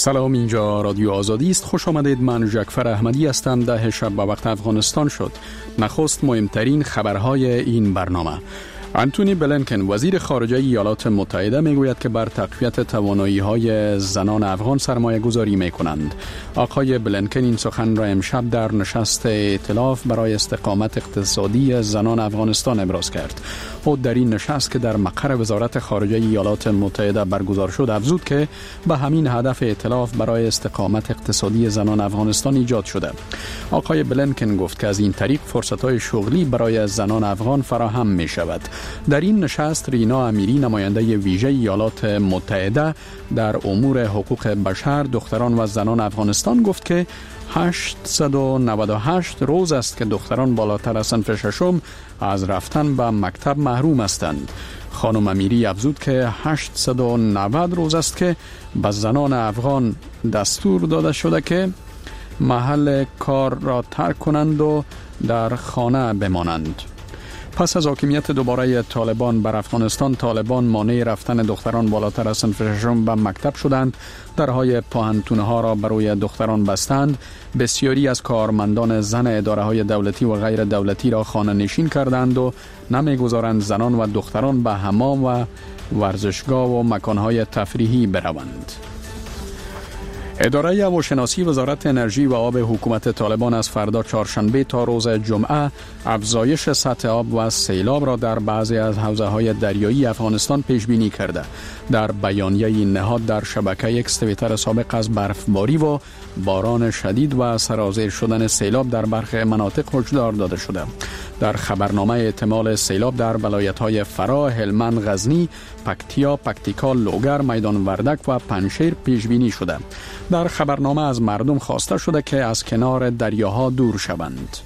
سلام، اینجا رادیو آزادی است. خوش آمدید. من جعفر احمدی هستم. 10 شب به وقت افغانستان شد. نخست مهمترین خبرهای این برنامه. انتونی بلینکن وزیر خارجه ایالات متحده میگوید که بر تقویت توانایی‌های زنان افغان سرمایه گذاری می‌کنند. آقای بلینکن این سخن را امشب در نشست ائتلاف برای استقامت اقتصادی زنان افغانستان ابراز کرد. او در این نشست که در مقر وزارت خارجه ایالات متحده برگزار شد افزود که به همین هدف ائتلاف برای استقامت اقتصادی زنان افغانستان ایجاد شده. آقای بلینکن گفت که از این طریق فرصت‌های شغلی برای زنان افغان فراهم می‌شود. در این نشست رینا امیری نماینده ویژه ایالات متحده در امور حقوق بشر، دختران و زنان افغانستان گفت که 898 روز است که دختران بالاتر از صنف ششم از رفتن به مکتب محروم هستند. خانم امیری افزود که 890 روز است که به زنان افغان دستور داده شده که محل کار را ترک کنند و در خانه بمانند. پس از حاکمیت دوباره طالبان بر افغانستان، طالبان مانع رفتن دختران بالاتر از صنف ششم به مکتب شدند. درهای پوهنتون‌ها را برای دختران بستند. بسیاری از کارمندان زن اداره‌های دولتی و غیر دولتی را خانه نشین کردند و نمی‌گذارند زنان و دختران به حمام و ورزشگاه و مکان‌های تفریحی بروند. اداره هواشناسی وزارت انرژی و آب حکومت طالبان از فردا چهارشنبه تا روز جمعه افزایش سطح آب و سیلاب را در بعضی از حوزه‌های دریایی افغانستان پیش بینی کرده. در بیانیه این نهاد در شبکه یک توییتر سابق از برفباری و باران شدید و سرازیر شدن سیلاب در برخی مناطق هشدار داده شده. در خبرنامه احتمال سیلاب در ولایت‌های فرا، هلمند، غزنی، پکتیا، پکتیکا، لوگر، میدان وردک و پنجشیر پیش بینی شده. در خبرنامه از مردم خواسته شده که از کنار دریاها دور شوند.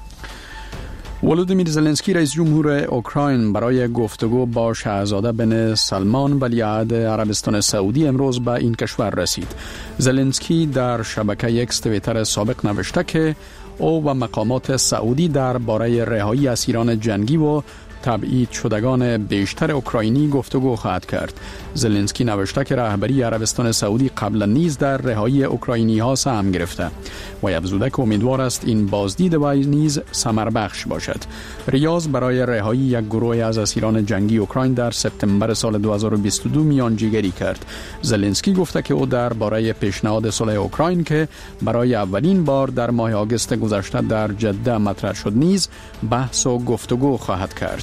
ولودیمیر زلنسکی رئیس جمهور اوکراین برای گفتگو با شاهزاده بن سلمان ولیعهد عربستان سعودی امروز به این کشور رسید. زلنسکی در شبکه یک توییتر سابق نوشته که او و مقامات سعودی درباره رهایی اسیران جنگی و تبعید شدگان بیشتر اوکراینی گفتگو خواهد کرد. زلنسکی نوشته که رهبری عربستان سعودی قبلا نیز در رهایی اوکراینی ها سهم گرفته و افزوده که امیدوار است این بازدید و نیز ثمر بخش باشد. ریاض برای رهایی یک گروه از اسیران جنگی اوکراین در سپتامبر سال 2022 میانجیگری کرد. زلنسکی گفته که او درباره پیشنهاد صلح اوکراین که برای اولین بار در ماه آگوست گذشته در جده مطرح شد نیز بحث و گفتگو خواهد کرد.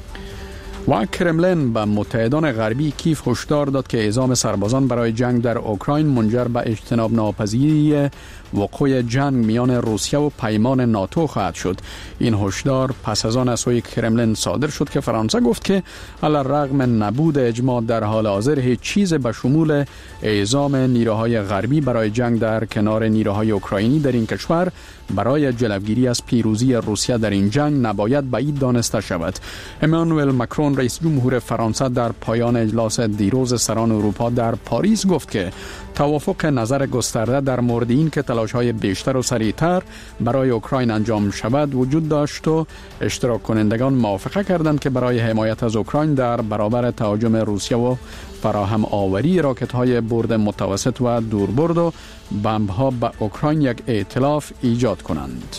و کرملین به متحدان غربی کیف هشدار داد که اعزام سربازان برای جنگ در اوکراین منجر به اجتناب ناپذیری وقوع جنگ میان روسیه و پیمان ناتو خواهد شد. این هشدار پس از آن از سوی کرملین صادر شد که فرانسه گفت که علی‌رغم نبود اجماع در حال حاضر هیچ چیز به شمول اعزام نیروهای غربی برای جنگ در کنار نیروهای اوکراینی در این کشور برای جلوگیری از پیروزی روسیه در این جنگ نباید بعید دانسته شود. امانوئل ماکرون رئیس جمهور فرانسه در پایان اجلاس دیروز سران اروپا در پاریس گفت که توافق نظر گسترده در مورد این که تلاش‌های بیشتر و سریعتر برای اوکراین انجام شود وجود داشت و اشتراک کنندگان موافقه کردند که برای حمایت از اوکراین در برابر تهاجم روسیه و فراهم آوری راکت‌های برد متوسط و دوربرد و بمب‌ها به اوکراین یک ائتلاف ایجاد کنند.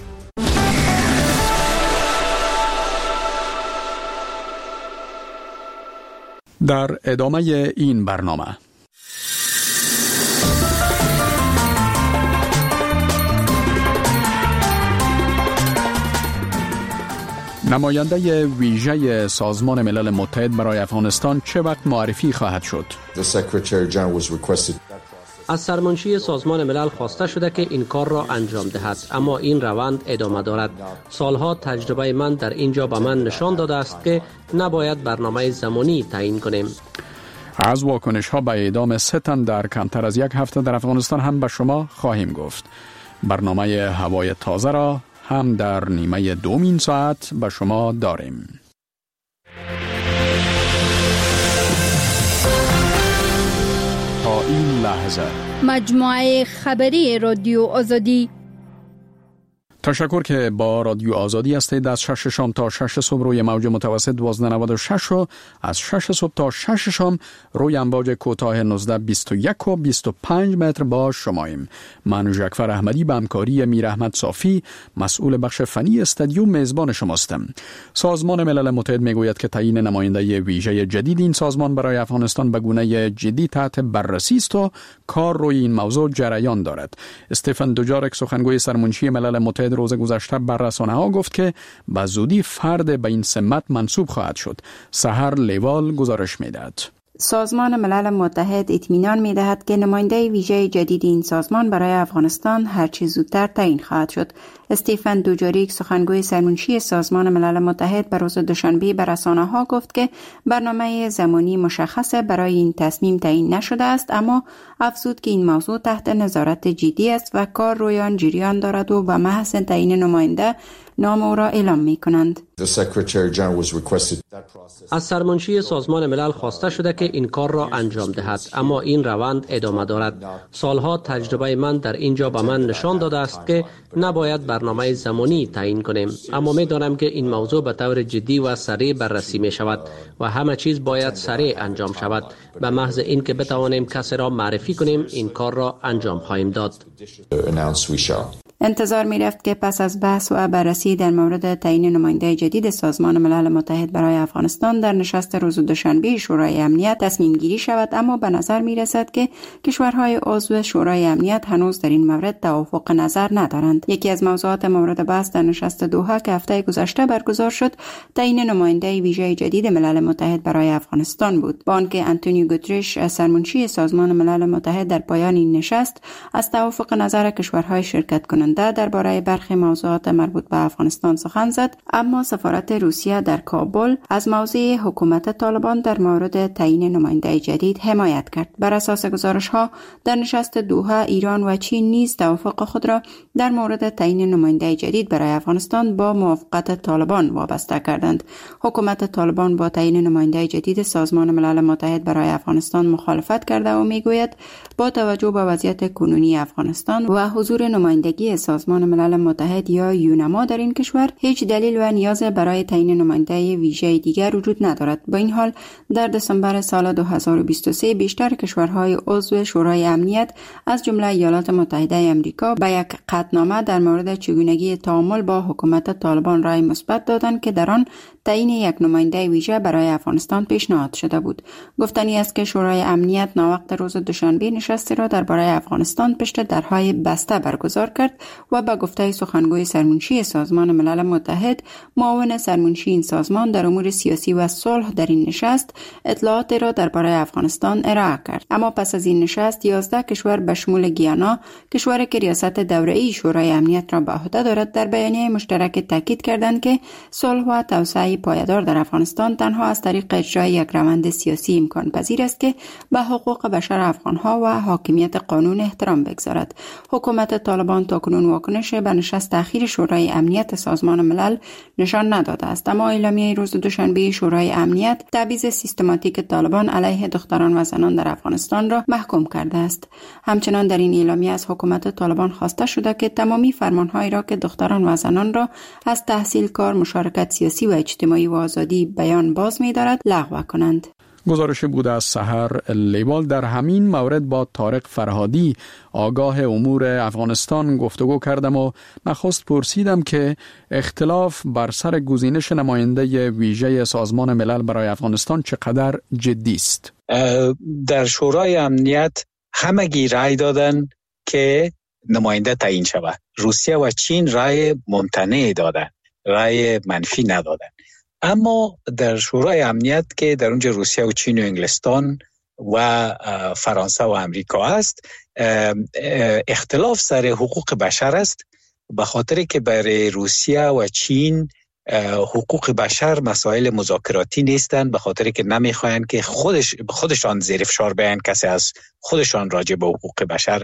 در ادامه این برنامه نماینده ویژه سازمان ملل متحد برای افغانستان چه وقت معرفی خواهد شد؟ از سرمنشی سازمان ملل خواسته شده که این کار را انجام دهد، اما این روند ادامه دارد. سالها تجربه من در اینجا به من نشان داده است که نباید برنامه زمانی تعیین کنیم. از واکنش ها به اعدام 3 تن در کمتر از یک هفته در افغانستان هم به شما خواهیم گفت. برنامه هوای تازه را هم در نیمه دومین ساعت به شما داریم. تا این لحظه مجموعه خبری رادیو آزادی تشکر که با رادیو آزادی هستید. از 6 شام تا 6 صبح روی موج متوسط 1296 و از 6 صبح تا 6 شام روی امواج کوتاه 1921 و 25 متر با شماییم. من ژکفر احمدی به همکاری میر احمد صافی مسئول بخش فنی استودیو میزبان شماستم. سازمان ملل متحد میگوید که تعیین نماینده ویژه جدید این سازمان برای افغانستان به گونه جدی تحت بررسی است و کار روی این موضوع جریان دارد. استفن دوجارک سخنگوی سرمنشی ملل متحد روز گذشته بر رسانه‌ها گفت که به زودی فرد به این سمت منصوب خواهد شد. سحر لیوال گزارش می‌دهد. سازمان ملل متحد اطمینان می‌دهد که نماینده ویژه جدید این سازمان برای افغانستان هرچه زودتر تعیین خواهد شد. استیفن دوجاریک سخنگوی سرمنشی سازمان ملل متحد بر روز دوشنبه به رسانه‌ها گفت که برنامه زمانی مشخص برای این تصمیم تعیین نشده است، اما افزود که این موضوع تحت نظارت جدی است و کار روی آن جریان دارد و به محض تعیین نماینده نام او را اعلام می‌کنند. از سرمنشی سازمان ملل خواسته شده که این کار را انجام دهد، اما این روند ادامه دارد. سالها تجربه من در اینجا به من نشان داده است که نباید برنامه زمانی تعیین کنیم، اما می‌دانم که این موضوع به طور جدی و سریع بررسی می شود و همه چیز باید سریع انجام شود. به محض اینکه بتوانیم کسی را معرفی کنیم این کار را انجام خواهیم داد. انتظار می رفت که پس از بحث و بررسی در مورد تعیین نماینده جدید سازمان ملل متحد برای افغانستان در نشست روز دوشنبه شورای امنیت تصمیم گیری شود، اما به نظر می رسد که کشورهای عضو شورای امنیت هنوز در این مورد توافق نظر ندارند. یکی از موضوعات مورد بحث در نشست دوحه که هفته گذشته برگزار شد تعیین نماینده ویژه جدید ملل متحد برای افغانستان بود، با آنکه آنتونیو گوترش سرمنشی سازمان ملل متحد در پایان این نشست از توافق نظر کشورهای شرکت کننده درباره برخی موضوعات مربوط به افغانستان سخن زد، اما سفارت روسیه در کابل از موضع حکومت طالبان در مورد تعیین نماینده جدید حمایت کرد. بر اساس گزارش‌ها در نشست دوحه ایران و چین نیز توافق خود را در مورد تعیین نماینده جدید برای افغانستان با موافقت طالبان وابسته کردند. حکومت طالبان با تعیین نماینده جدید سازمان ملل متحد برای افغانستان مخالفت کرده و میگوید با توجه به وضعیت کنونی افغانستان و حضور نمایندگی سازمان ملل متحد یا یونما در این کشور هیچ دلیل و نیاز برای تعیین نماینده ویژه دیگر وجود ندارد. با این حال در دسامبر سال 2023 بیشتر کشورهای عضو شورای امنیت از جمله ایالات متحده آمریکا به یک قطعنامه در مورد چگونگی تعامل با حکومت طالبان رای مثبت دادند که در آن تعیین یک نماینده ویژه برای افغانستان پیشنهاد شده بود. گفتنی است که شورای امنیت ناوقت روز دوشنبه نشستی را درباره افغانستان پشت درهای بسته برگزار کرد و به گفته سخنگوی سرمنشی سازمان ملل متحد معاون سرمنشی این سازمان در امور سیاسی و صلح در این نشست اطلاعات را درباره افغانستان ارائه کرد. اما پس از این نشست 11 کشور به شمول گیانا، کشوری که ریاست دوره‌ای شورای امنیت را به عهده دارد، در بیانیه مشترک تاکید کردند که صلح و توسعه پایدار در افغانستان تنها از طریق اجرای یک روند سیاسی امکان پذیر است که به حقوق بشر افغانها و حاکمیت قانون احترام بگذارد. حکومت طالبان تاکنون واکنش به نشست اخیر شورای امنیت سازمان ملل نشان نداده است، اما اعلامیه روز دوشنبه شورای امنیت تبعیض سیستماتیک طالبان علیه دختران و زنان در افغانستان را محکوم کرده است. همچنان در این اعلامیه از حکومت طالبان خواسته شده که تمامی فرمانهایی را که دختران و زنان را از تحصیل، کار، مشارکت سیاسی و اجتماعی و آزادی بیان باز می‌دارد لغو کنند. گزارش بود از سحر لیوال. در همین مورد با طارق فرهادی آگاه امور افغانستان گفتگو کردم و نخست پرسیدم که اختلاف بر سر گزینش نماینده ویژه سازمان ملل برای افغانستان چقدر جدی است. در شورای امنیت همگی رای دادن که نماینده تعیین شود. روسیه و چین رای ممتنع دادن، رای منفی ندادن. اما در شورای امنیت که در اونجا روسیه و چین و انگلستان و فرانسه و امریکا است، اختلاف سر حقوق بشر است، به خاطر که برای روسیه و چین حقوق بشر مسائل مذاکراتی نیستند، به خاطر که نمیخواین که خودشان زیر فشار بیان کسی از خودشان راجع به حقوق بشر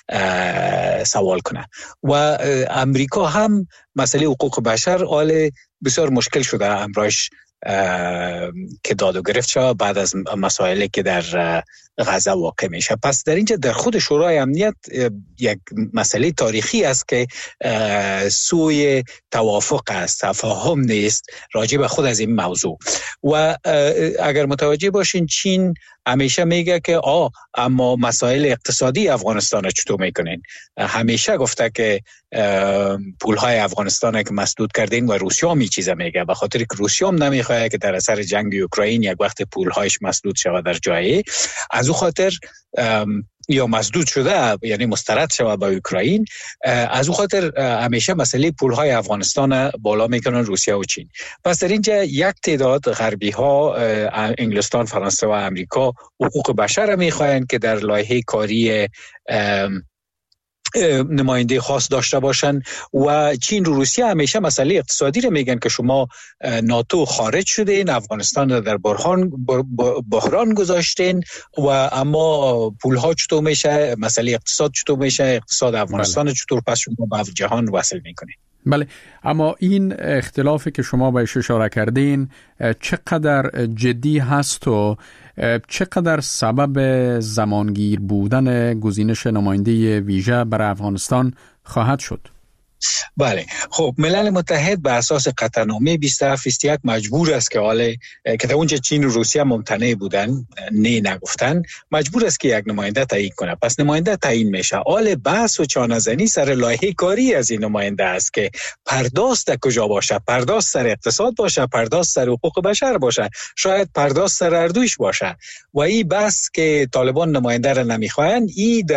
سوال کنه. و امریکا هم مسئله حقوق بشر حال بسیار مشکل شده امرایش که داد و گرفت شود بعد از مسائلی که در غزه واقع میشه. پس در اینجا در خود شورای امنیت یک مسئله تاریخی است که سوی توافق است، تفاهم نیست راجع به خود از این موضوع. و اگر متوجه باشین چین همیشه میگه که اما مسائل اقتصادی افغانستان رو چطور میکنین؟ همیشه گفته که پولهای افغانستان که مسدود کردین و روسیه هم این چیزا میگه، به خاطر که روسیه هم نمیخواد که در اثر جنگ اوکراین یک وقت پولهایش مسدود شود در جایی، از او خاطر یا مسدود شده یعنی مسترد شود به اوکراین، از او خاطر همیشه مسئله پولهای افغانستان بالا میکنن روسیه و چین. پس در اینجا یک تعداد غربی ها، انگلستان، فرانسه و امریکا حقوق بشر میخواین که در لایحه کاری نماینده خاص داشته باشن و چین و روسیه همیشه مسئله اقتصادی رو میگن که شما ناتو خارج شدین، افغانستان رو در بحران گذاشتین و اما پولها چطور میشه، مسئله اقتصاد چطور میشه، اقتصاد افغانستان چطور پس شما به جهان وصل میکنین. بله، اما این اختلافی که شما بهش اشاره کردین چقدر جدی هست و چقدر سبب زمانگیر بودن گزینش نماینده ویژه برای افغانستان خواهد شد؟ بله، خب ملل متحد به اساس قطعنامه 2721 مجبور است که که در اونجا چین و روسیه ممتنع بودن، نگفتن، مجبور است که یک نماینده تعیین کنه. پس نماینده تعیین میشه. بحث و چانه‌زنی سر لایحه کاری از این نماینده است که پرداخت کجا باشه، پرداخت سر اقتصاد باشه، پرداخت سر حقوق بشر باشه، شاید پرداخت سر اردوش باشه. و این بحث که طالبان نماینده را نمیخواین، این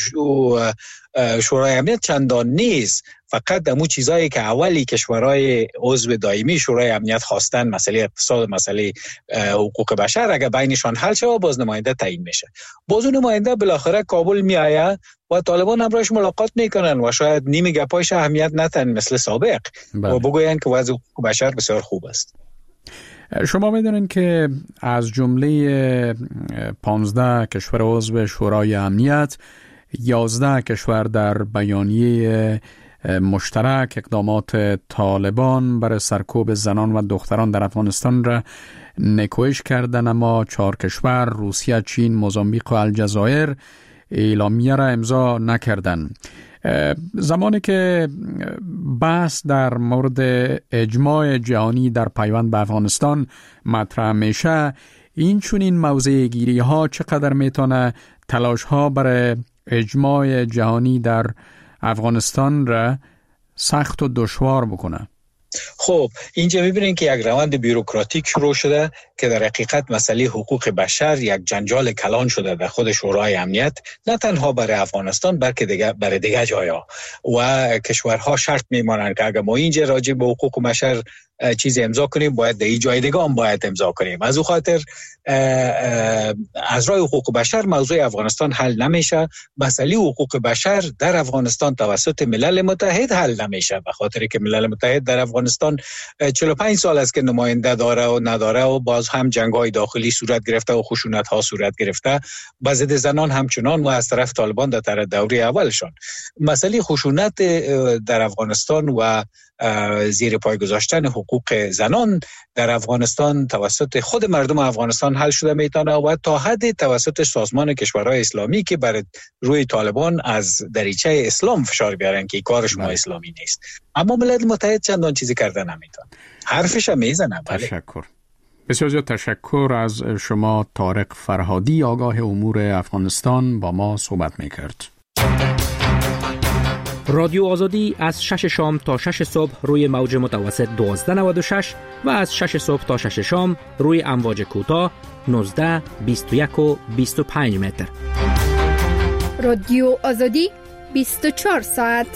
شورای امنیت چندان نیست. فقط دمو چیزایی که اولی کشورهای عضو دائمی شورای امنیت خواستن، مسئله اقتصاد، مسئله حقوق بشر، اگر بینشان حل شود باز نماینده تعیین میشه. باز اون نماینده بالاخره کابل میآید و طالبان همراهش ملاقات میکنن و شاید نیمه گپایش اهمیت ندن مثل سابق و بگوین که وضع حقوق بشر بسیار خوب است. شما میدونین که از جمله 15 کشور عضو شورای امنیت 11 کشور در بیانیه مشترک اقدامات طالبان برای سرکوب زنان و دختران در افغانستان را نکوهش کردن، اما 4 کشور روسیه، چین، موزامبیق و الجزایر اعلامیه را امضا نکردن. زمانی که بحث در مورد اجماع جهانی در پیوند به افغانستان مطرح میشه، این چنین موضع گیری ها چقدر میتونه تلاش ها برای اجماع جهانی در افغانستان را سخت و دشوار بکنه؟ خب اینجا میبینین که یک روند بیروکراتیک شروع شده که در حقیقت مسئله حقوق بشر یک جنجال کلان شده در خود شورای امنیت، نه تنها برای افغانستان بلکه برای دیگر جاها. و کشورها شرط میمانند که اگر ما اینجا راجع به حقوق بشر چیز امضا کنیم باید در این جای دیگه هم باید امضا کنیم. از او خاطر از راه حقوق بشر موضوع افغانستان حل نمیشه. مسئله حقوق بشر در افغانستان توسط ملل متحد حل نمیشه، به خاطر که ملل متحد در افغانستان 45 سال است که نماینده داره و نداره و باز هم جنگ‌های داخلی صورت گرفته و خشونت‌ها صورت گرفته، به ضد زنان همچنان و از طرف طالبان در دوره اولشان. مسئله خشونت در افغانستان و زیر پای گذاشتن حقوق زنان در افغانستان توسط خود مردم افغانستان حل شده میتونه و تا حد توسط سازمان کشورهای اسلامی که بر روی طالبان از دریچه اسلام فشار بیارن که کارش ما اسلامی نیست. اما ملل متحد چندان چیزی کرده نمیتونه، حرفش هم میزنه. تشکر، بسیار زیاد تشکر از شما. طارق فرهادی، آگاه امور افغانستان، با ما صحبت میکرد. رادیو آزادی از 6 شام تا 6 صبح روی موج متوسط 1296 و از 6 صبح تا 6 شام روی امواج کوتاه 19، 21 و 25 متر. رادیو آزادی 24 ساعت.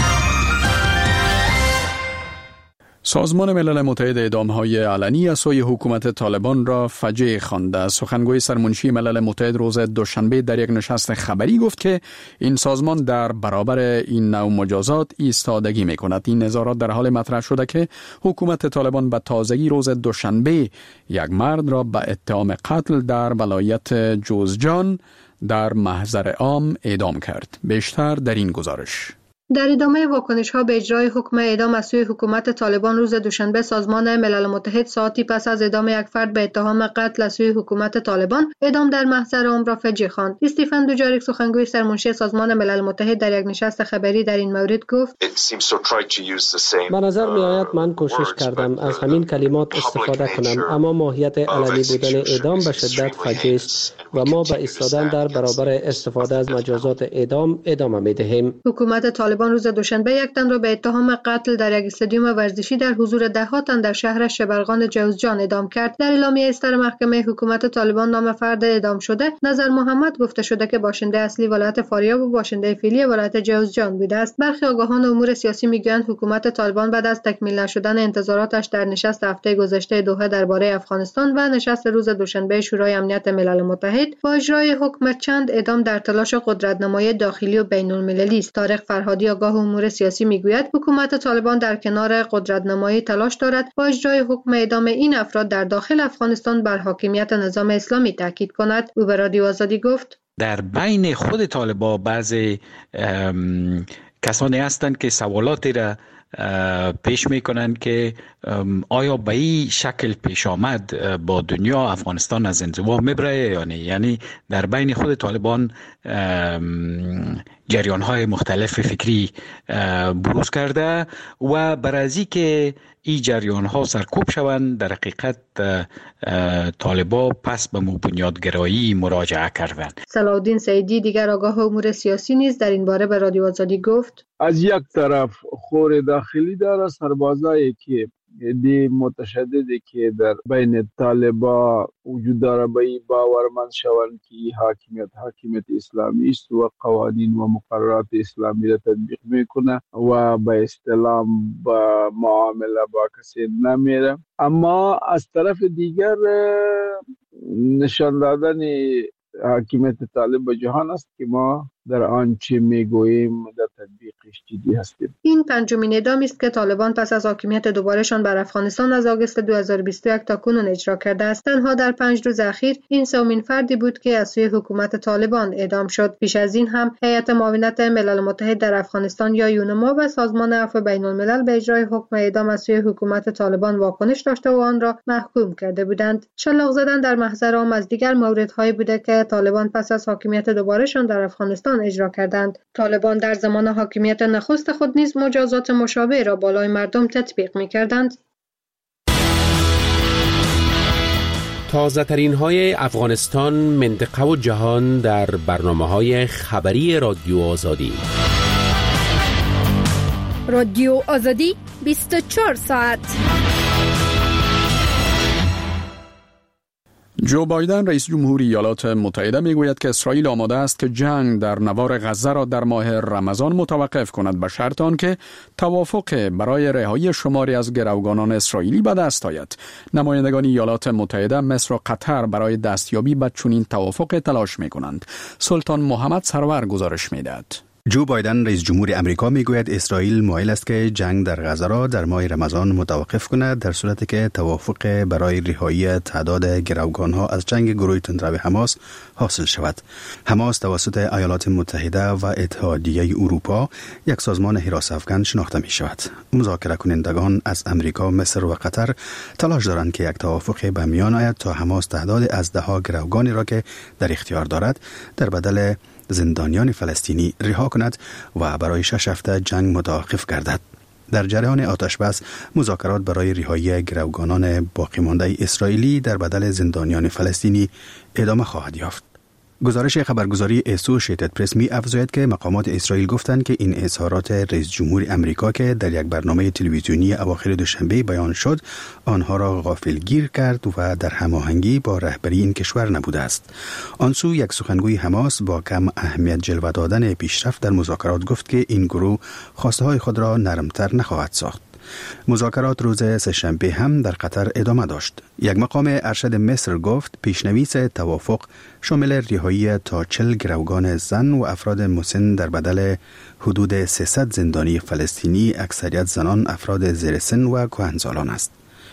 سازمان ملل متحد اعدام‌های علنی از سوی حکومت طالبان را فجیع خوانده. سخنگوی سرمنشی ملل متحد روز دوشنبه در یک نشست خبری گفت که این سازمان در برابر این نوع مجازات ایستادگی می‌کند. این نظارات در حال مطرح شده که حکومت طالبان به تازگی روز دوشنبه یک مرد را به اتهام قتل در ولایت جوزجان در محضر عام اعدام کرد. بیشتر در این گزارش. در ادامه واکنش‌ها به اجرای حکم اعدام از سوی حکومت طالبان روز دوشنبه، سازمان ملل متحد ساعتی پس از اعدام یک فرد به اتهام قتل از سوی حکومت طالبان اعدام در محضر عمر را فجیع خواند. استیفن دوجاریک، سخنگوی سرمنشی سازمان ملل متحد، در یک نشست خبری در این مورد گفت: به نظر می‌آید من کوشش کردم از همین کلمات استفاده کنم، اما ماهیت علنی بودن اعدام به شدت فجیع است و ما به ایستادن در برابر استفاده از مجازات اعدام ادامه می‌دهیم. حکومت طالبان روز دوشنبه یک تن را به اتهام قتل در یک استادیوم ورزشی در حضور ده‌ها تن در شهر شبرغان جوزجان اعدام کرد. در اعلامیه اصدار محکمه حکومت طالبان نام فرد اعدام شده نظر محمد گفته شده که باشنده اصلی ولایت فاریاب و باشنده فعلی ولایت جوزجان بوده است. برخی آگاهان امور سیاسی میگویند حکومت طالبان بعد از تکمیل نشدن انتظاراتش در نشست هفته گذشته دوحه درباره افغانستان و نشست روز دوشنبه شورای امنیت ملل متحد با اجرای حکم چند اعدام در تلاش قدرت‌نمایی داخلی و بین‌المللی است. طارق فرهادی، آگاه امور سیاسی، میگوید حکومت طالبان در کنار قدرت‌نمایی تلاش دارد با اجرای حکم اعدام این افراد در داخل افغانستان بر حاکمیت نظام اسلامی تاکید کند. او به رادیو آزادی گفت: در بین خود طالبان بعضی کسانی هستند که سوالاتی را پیش میکنند که آیا به این شکل پیش آمد با دنیا افغانستان از انزوا میبره یا نه. یعنی در بین خود طالبان جریان های مختلف فکری بروز کرده و برای که این جریان ها سرکوب شوند در حقیقت طالبان پس به بنیادگرایی مراجعه کردند. صلاحالدین سعیدی، دیگر آگاه امور سیاسی، نیز در این باره به رادیو آزادی گفت: از یک طرف خور داخلی داره، سربازایی که دی متشددی که در بین طالبان وجود داره به این باورمند شوند که این حاکمیت اسلامی است و قوانین و مقررات اسلامی را تطبیق میکنه و به اصطلاح با معامله با کسی نمیره. اما از طرف دیگر نشان دادن حاکمیت طالب به جهان است که ما در آنچه میگوییم در تطبیقش جدی هستیم. این پنجمین اعدامی است که طالبان پس از حاکمیت دوبارهشان بر افغانستان از آگوست 2021 تا کنون اجرا کرده است. تنها در 5 روز اخیر این سومین فردی بود که از سوی حکومت طالبان اعدام شد. پیش از این هم هیئت معاونت ملل متحد در افغانستان یا یونما و سازمان عفو بین الملل به اجرای حکم اعدام از سوی حکومت طالبان واکنش داشته و آن را محکوم کرده بودند. شلاق زدن در محضر عام از دیگر موردهایی بوده که طالبان پس از حاکمیت دوبارهشان در افغانستان اجرا کردند. طالبان در زمان حاکمیت نخست خود نیز مجازات مشابه را بالای مردم تطبیق می‌کردند. تازه ترین های افغانستان، منطقه و جهان در برنامه‌های خبری رادیو آزادی. رادیو آزادی 24 ساعت. جو بایدن رئیس جمهور ایالات متحده میگوید که اسرائیل آماده است که جنگ در نوار غزه را در ماه رمضان متوقف کند به شرط آنکه توافق برای رهایی شماری از گروگانان اسرائیلی به دست آید. نمایندگان ایالات متحده مصر و قطر برای دستیابی به چنین توافق تلاش میکنند. سلطان محمد سرور گزارش میدهد. جو بایدن رئیس جمهور امریکا میگوید اسرائیل مایل است که جنگ در غزه را در ماه رمضان متوقف کند در صورتی که توافق برای رهایی تعداد گروگانها از جنگ گروه تندرو حماس حاصل شود. حماس توسط ایالات متحده و اتحادیه اروپا یک سازمان حراس افغان شناخته می شود. مذاکره کنندگان از امریکا، مصر و قطر تلاش دارند که یک توافق به میان آید تا حماس تعداد از 10 گروگانی را که در اختیار دارد در بدل زندانیان فلسطینی رها کند و برای 6 هفته جنگ متوقف گردد. در جریان آتشبس مذاکرات برای رهایی گروگانان باقی مانده اسرائیلی در بدل زندانیان فلسطینی ادامه خواهد یافت. گزارش خبرگزاری اسوشیتد پرس می افزاید که مقامات اسرائیل گفتند که این اظهارات رئیس جمهور امریکا که در یک برنامه تلویزیونی اواخر دوشنبه بیان شد آنها را غافلگیر کرد و در هماهنگی با رهبری این کشور نبوده است. آن سو یک سخنگوی حماس با کم اهمیت جلوه دادن پیشرفت در مذاکرات گفت که این گروه خواسته های خود را نرمتر نخواهد ساخت. مذاکرات روز سه‌شنبه هم در قطر ادامه داشت. یک مقام ارشد مصر گفت پیشنویس توافق شامل رهایی تا 40 گروگان زن و افراد مسن در بدل حدود 300 زندانی فلسطینی، اکثریت زنان، افراد زیر سن و کهنسالان است.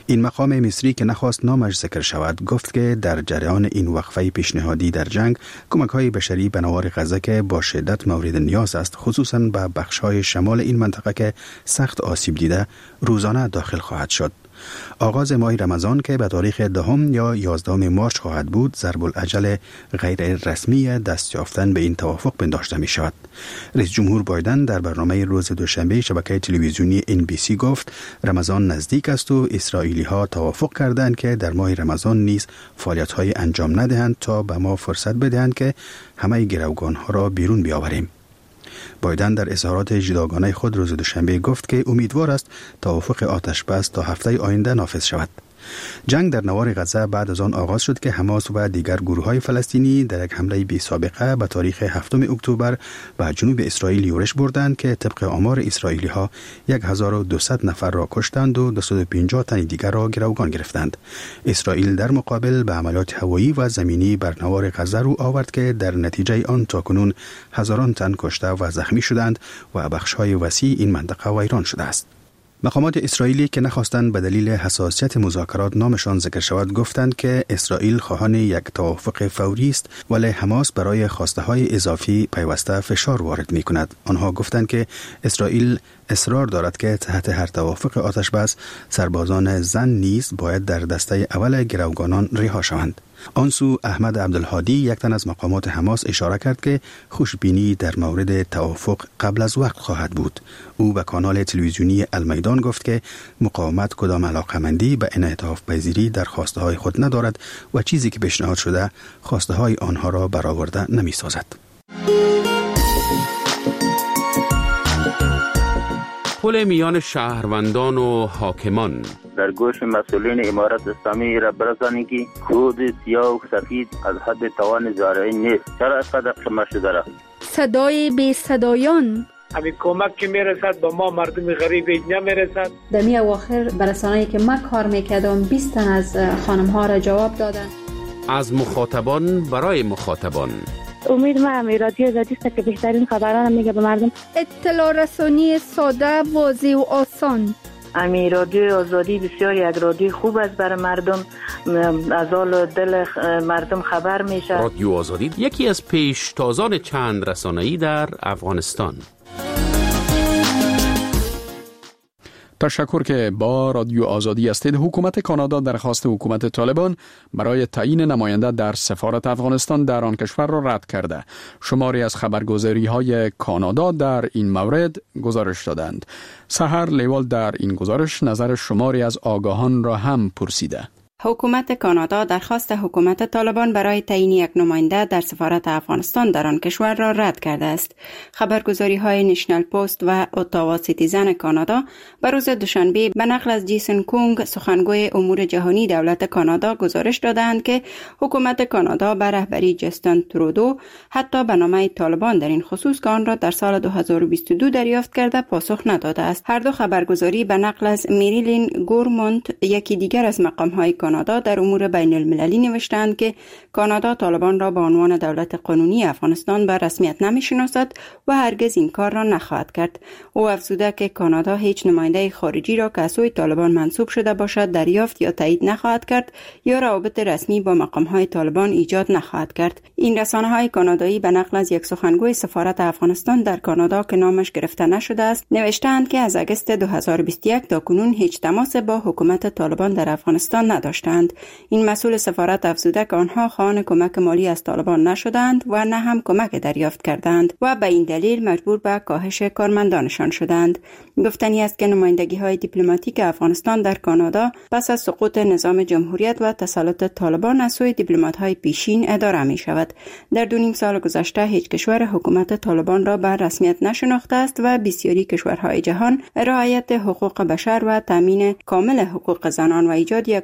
این مقام مصری که نخواست نامش ذکر شود گفت که در جریان این وقفه پیشنهادی در جنگ کمک‌های بشری به نوار غزه که با شدت مورد نیاز است، خصوصاً به بخش‌های شمال این منطقه که سخت آسیب دیده، روزانه داخل خواهد شد. آغاز ماه رمضان که به تاریخ 10 یا 11 مارس خواهد بود، ضرب الاجل غیر رسمی دست یافتن به این توافق پنداشته می شود. رئیس جمهور بایدن در برنامه روز دوشنبه شبکه تلویزیونی NBC گفت رمضان نزدیک است و اسرائیلی ها توافق کردند که در ماه رمضان نیز فعالیت های انجام ندهند تا به ما فرصت بدهند که همه گروگان ها را بیرون بیاوریم. بایدن در اظهارات جداگانه خود روز دوشنبه گفت که امیدوار است توافق آتشبس تا هفته آینده نافذ شود. جنگ در نوار غزه بعد از آن آغاز شد که حماس و دیگر گروه‌های فلسطینی در یک حمله بی سابقه به تاریخ 7 اکتبر به جنوب اسرائیل یورش بردند که طبق آمار اسرائیلی‌ها 1200 نفر را کشتند و 250 تن دیگر را گروگان گرفتند. اسرائیل در مقابل به عملیات هوایی و زمینی بر نوار غزه رو آورد که در نتیجه آن تاکنون هزاران تن کشته و زخمی شدند و بخش‌های وسیع این منطقه ویران شده است. مقامات اسرائیلی که نخواستند به دلیل حساسیت مذاکرات نامشان ذکر شود گفتند که اسرائیل خواهان یک توافق فوری است، ولی حماس برای خواسته‌های اضافی پیوسته فشار وارد می‌کند. آنها گفتند که اسرائیل اصرار دارد که تحت هر توافق آتشبس سربازان زن نیز باید در دسته اول گروگانان رها شوند. آنسو احمد عبدالهادی، یک تن از مقامات حماس، اشاره کرد که خوشبینی در مورد توافق قبل از وقت خواهد بود. او به کانال تلویزیونی المیدان گفت که مقاومت کدام علاقمندی به انعطاف پذیری در خواسته های خود ندارد و چیزی که پیشنهاد شده خواسته های آنها را برآورده نمی سازد. پل میان شهروندان و حاکمان در گوش مسئولین امارت اسلامی را برسانی که خود سیاه و سفید از حد توان زارعی نیست. چرا اینقدر قیمت شده را؟ صدای بی صدایان، همین کمک که میرسد به ما مردم غریب نمیرسد. در می اواخر برسانه‌ای که من کار میکردم 20 تن از خانم ها را جواب دادن. از مخاطبان برای مخاطبان. امید من رادیو آزادی است که بهترین خبران میگه به مردم. اطلاع رسانی ساده، واضح و آسان. امی رادیو آزادی بسیار یک رادیو خوب است برای مردم، از حال دل مردم خبر میشه. رادیو آزادی یکی از پیشتازان چند رسانه‌ای در افغانستان. تشکر که با رادیو آزادی هستید. حکومت کانادا درخواست حکومت طالبان برای تعیین نماینده در سفارت افغانستان در آن کشور را رد کرده. شماری از خبرگزاری‌های کانادا در این مورد گزارش دادند. سحر لیوال در این گزارش نظر شماری از آگاهان را هم پرسیده. حکومت کانادا درخواست حکومت طالبان برای تعیین یک نماینده در سفارت افغانستان در آن کشور را رد کرده است. خبرگزاری‌های نشنل پست و اتاوا سیتیزن کانادا بر روز دوشنبه به نقل از جیسن کونگ، سخنگوی امور جهانی دولت کانادا، گزارش دادند که حکومت کانادا به رهبری جستن ترودو حتی به نامه طالبان در این خصوص که آن را در سال 2022 دریافت کرده پاسخ نداده است. هر دو خبرگزاری به نقل از میریلین گورمونت، یکی دیگر از مقام‌های کانادا در امور بین المللی، نوشتند که کانادا طالبان را به عنوان دولت قانونی افغانستان به رسمیت نمی‌شناسد و هرگز این کار را نخواهد کرد. او افزوده که کانادا هیچ نماینده خارجی را که از سوی طالبان منصوب شده باشد دریافت یا تایید نخواهد کرد یا روابط رسمی با مقام‌های طالبان ایجاد نخواهد کرد. این رسانه‌های کانادایی به نقل از یک سخنگوی سفارت افغانستان در کانادا که نامش گرفته نشده است، نوشتند که از اگست 2021 تا کنون هیچ تماس با حکومت طالبان در افغانستان نداشتند. این مسئول سفارت افزوده که آنها خواهان کمک مالی از طالبان نشدند و نه هم کمک دریافت کردند و به این دلیل مجبور به کاهش کارمندانشان شدند. گفتنی است که نمایندگی‌های دیپلماتیک افغانستان در کانادا پس از سقوط نظام جمهوریت و تسلط طالبان از سوی دیپلمات‌های پیشین اداره می شود. در 2.5 سال گذشته هیچ کشور حکومت طالبان را به رسمیت نشناخته است و بسیاری کشورهای جهان رعایت حقوق بشر و تامین کامل حقوق زنان و ایجاد یک حکومت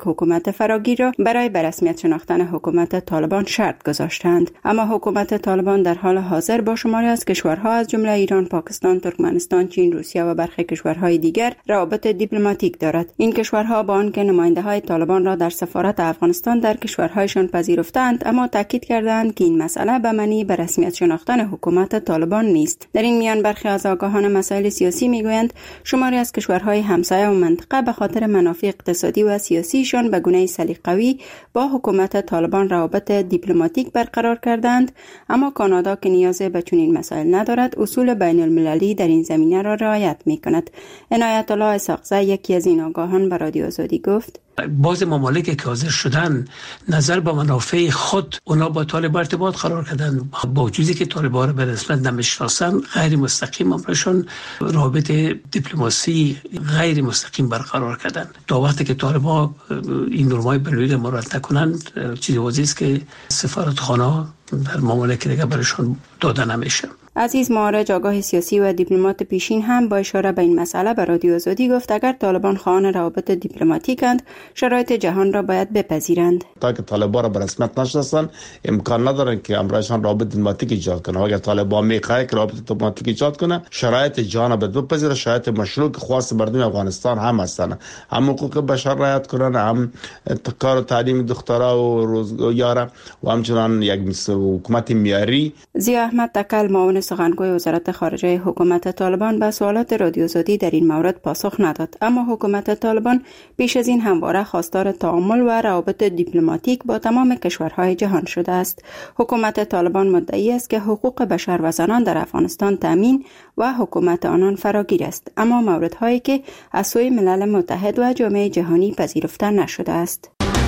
حکومت فراگیر را برای به رسمیت شناختن حکومت طالبان شرط گذاشتند. اما حکومت طالبان در حال حاضر با شماری از کشورها از جمله ایران، پاکستان، ترکمنستان، چین، روسیه و برخی کشورهای دیگر روابط دیپلماتیک دارد. این کشورها با آنکه نماینده‌های طالبان را در سفارت افغانستان در کشورهایشان پذیرفتند، اما تاکید کردند که این مسئله به معنی به رسمیت شناختن حکومت طالبان نیست. در این میان برخی از آگاهان مسائل سیاسی میگویند شماری از کشورهای همسایه و منطقه به خاطر منافع اقتصادی و سیاسیشان به گونه سلیقه‌ای با حکومت طالبان روابط دیپلماتیک برقرار کردند، اما کانادا که نیاز به چنین مسائل ندارد اصول بین المللی در این زمینه را رعایت می‌کند. عنایت الله اسحاقزی یکی از این آگاهان به رادیو آزادی گفت: بعض ممالک که حاضر شدن نظر به منافع خود اونا با طالبان ارتباط قرار کردن، با وجودی که طالبان را به رسمیت نمیشناسن، غیر مستقیم امرشون رابط دیپلماسی غیر مستقیم برقرار کردن. تا وقتی که طالبان این نرمای بین‌المللی مراعات نکنند، چیزی واضحه است که سفارتخانه در ممالک دیگه برشون داده نمیشه. عزیز معارج، آگاه سیاسی و دیپلمات پیشین هم با اشاره به این مسئله به رادیو آزادی گفت اگر طالبان خواهان روابط دیپلماتیکند، شرایط جهان را باید بپذیرند. تا که طالبان را به رسمیت نشناسند، امکان ندارن که امرشان رابط دیپلماتیک ایجاد کنند. اگر طالبان میخواد که رابط دیپلماتیک ایجاد کنه، شرایط جهان را باید بپذیره، شرایط مشروع که خواست مردم افغانستان هم هستند، هم حقوق بشر رعایت کنند، هم کار و تعلیم دخترها و روزگار و همچنان یک حکومت معیاری. ضیا احمد تکل، معاون سخنگوی وزارت خارجه حکومت طالبان، به سوالات رادیو آزادی در این مورد پاسخ نداد، اما حکومت طالبان پیش از این همواره خواستار تعامل و روابط دیپلماتیک با تمام کشورهای جهان شده است. حکومت طالبان مدعی است که حقوق بشر و زنان در افغانستان تامین و حکومت آنان فراگیر است، اما موردهایی که از سوی ملل متحد و جامعه جهانی پذیرفته نشده است.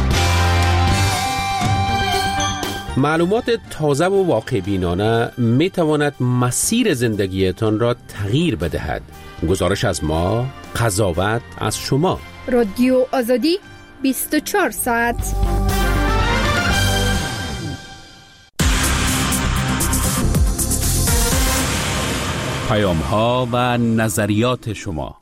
معلومات تازه و واقع بینانه می تواند مسیر زندگیتان را تغییر بدهد. گزارش از ما، قضاوت از شما. رادیو آزادی 24 ساعت. پیام ها و نظریات شما.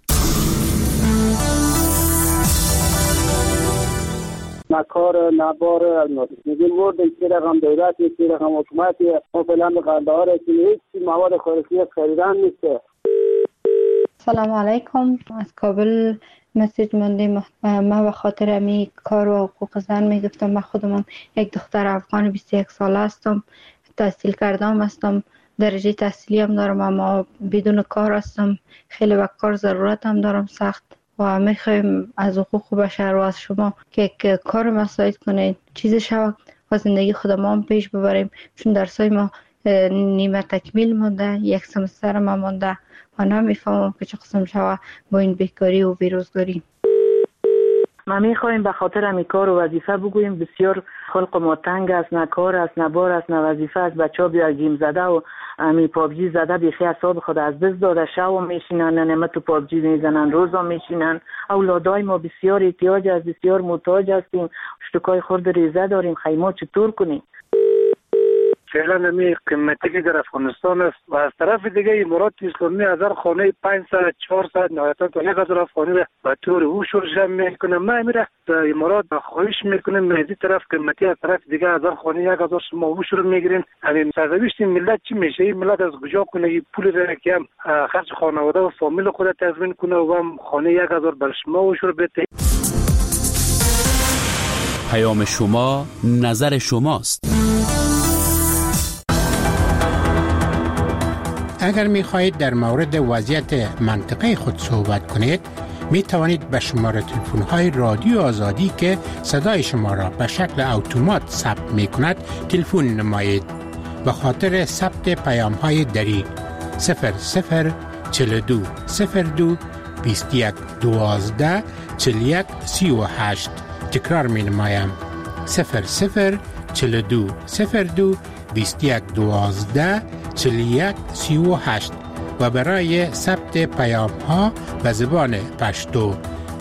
نکار نبار الماسی میگیم ورد که رقم دولت که رقم حکومت ما فعلا قندهار هیچ مواد خارجی خریدن نیست. سلام علیکم، از کابل مسیج مونده. ما به خاطر امی کار و حقوق زن میگفتم. من خودم یک دختر افغان 21 ساله هستم، تحصیل کردم هستم، درجه تحصیلی هم دارم، اما بدون کار هستم. خیلی به کار ضرورت هم دارم سخت و میخوایم از حقوق بشر و از شما که کار مساعد کنید، چیز شود و زندگی خودمان پیش ببریم، چون درسای ما نیمه تکمیل مونده، یک سمستر ما مونده و نمیفهمم که چه قسم شود با این بیکاری و بیروزگاری. ما میخوایم به خاطر امی کار و وظیفه بگوییم بسیار خلق ما تنگ است، نه کار است، نه بار است، نه وظیفه است. بچه ها بیا گیم زده و امی پابجی زده بیخی اصاب خود از دست داده، شو میشینن، نمه تو پابجی میزنن، روزا میشینن. اولادای ما بسیار احتیاج است، بسیار محتاج هستیم، شتکای خورد ریزه داریم، خیما چطور کنیم؟ فعلا نمی قیمتی که در افغانستان است و از طرف دیگه امارات اسلامی از هر خانه 500 400 نهایتا تا 1000 افغانی را به طور اوشور جمع میکنه. ما میره در امارات خواهش میکنیم از این طرف قیمتی، از طرف دیگه از هر خانه 1000 شما اوشور میگیرین. همین سرنوشت ملت چی میشه؟ این ملت از کجا کنه این پول را که هم خرج خانواده و فامیل خود تضمین کنه و هم خانه 1000 بر شما اوشور بده؟ پیام شما، نظر شماست. اگر می خواهید در مورد وضعیت منطقه خود صحبت کنید، می توانید به شماره تلفن های رادیو آزادی که صدای شما را به شکل اتومات ثبت می کند تلفن نمایید. به خاطر ثبت پیام های دری 0042 02 21 12 41 38. تکرار می نمایم 0042 02 21 12 41 38 و برای ثبت پیام ها به زبان پشتو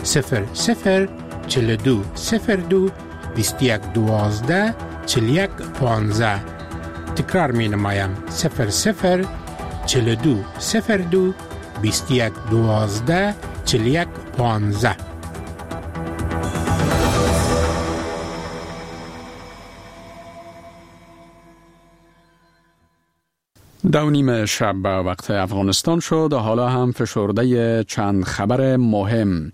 0042 02 21 12 41 15. تکرار می نمایم 0042 02 21 12 41 15. 2:30 شب به وقت افغانستان شد و حالا هم فشرده چند خبر مهم.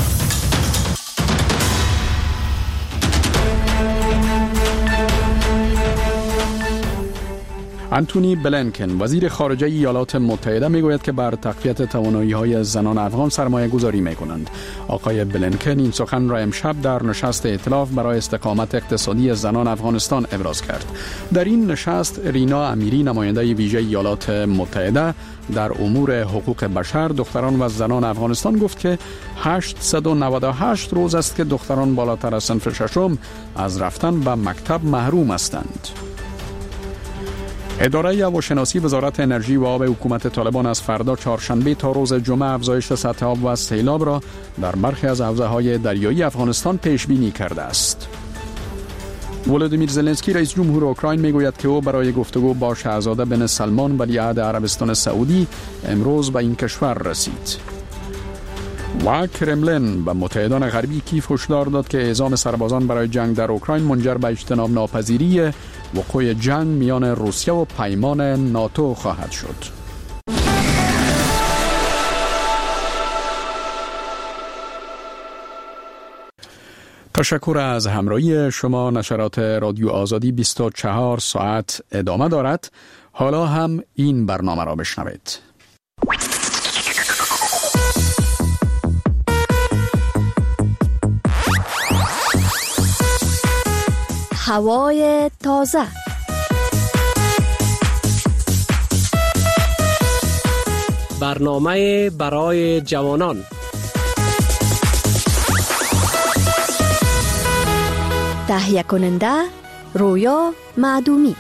انتونی بلینکن وزیر خارجه ایالات متحده میگوید که بر تقویت توانایی‌های زنان افغان سرمایه گذاری میکنند. آقای بلینکن این سخن را امشب در نشست ائتلاف برای استقامت اقتصادی زنان افغانستان ابراز کرد. در این نشست رینا امیری نماینده ویژه ایالات متحده در امور حقوق بشر، دختران و زنان افغانستان گفت که 898 روز است که دختران بالاتر از صنف ششم از رفتن به مکتب محروم هستند. اداره هواشناسی وزارت انرژی و آب حکومت طالبان از فردا چهارشنبه تا روز جمعه افزایش سطح آب و سیلاب را در برخی از حوزه‌های دریایی افغانستان پیش بینی کرده است. ولودیمیر زلنسکی رئیس جمهور اوکراین میگوید که او برای گفتگو با شاهزاده بن سلمان ولیعهد عربستان سعودی امروز به این کشور رسید. و کرملین به متحدان غربی کیف هشدار داد که اعزام سربازان برای جنگ در اوکراین منجر به اجتناب ناپذیری وقوع جنگ میان روسیه و پیمان ناتو خواهد شد. تشکر از همراهی شما. نشرات رادیو آزادی 24 ساعت ادامه دارد. حالا هم این برنامه را بشنوید. هوای تازه. برنامه برای جوانان. تهیه کننده رویا معدومی.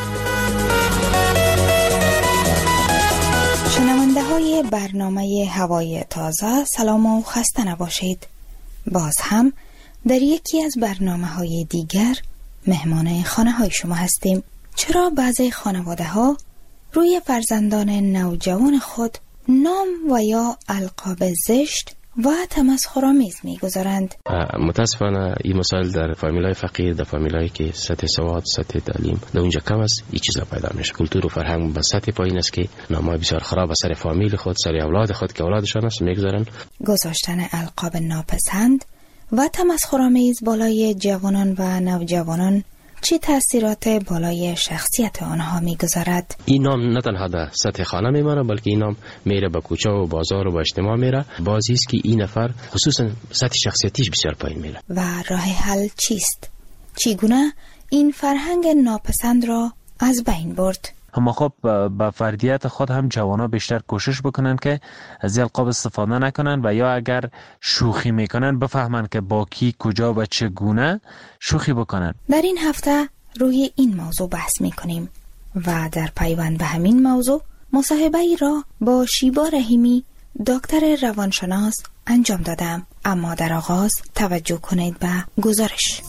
شنونده های برنامه هوای تازه، سلام و خسته نباشید. باز هم در یکی از برنامه های دیگر مهمان خانه های شما هستیم. چرا بعضی خانواده ها روی فرزندان نوجوان خود نام و یا القاب زشت و تمسخرآمیز میگذارند؟ متاسفانه این مسائل در فامیلای فقیر، در فامیلایی که سطح سواد، سطح تعلیم در اونجا کم است، این چیزا پیدا میشه. کلتور و فرهنگ به سطح پایین است که نامای بسیار خراب سر فامیل خود، سر اولاد خود که اولادشان است میگذارن. گذاشتن القاب ناپسند و تمسخرآمیز بالای جوانان و نوجوانان چه تأثیرات بالای شخصیت آنها میگذارد؟ این نام نه تنها در سطح خانه میمانه، بلکه این نام میره به کوچه و بازار و به اجتماع میره. بازی است که این نفر خصوصا سطح شخصیتیش بسیار پایین میره. و راه حل چیست؟ چگونه این فرهنگ ناپسند را از بین برد؟ اما خب با فردیت خود هم جوانا بیشتر کوشش بکنن که از القاب استفاده نکنن و یا اگر شوخی میکنن بفهمن که با کی، کجا و چگونه شوخی بکنن. در این هفته روی این موضوع بحث میکنیم و در پیوند به همین موضوع مصاحبه ای را با شیبا رحیمی دکتر روانشناس انجام دادم. اما در آغاز توجه کنید به گزارش.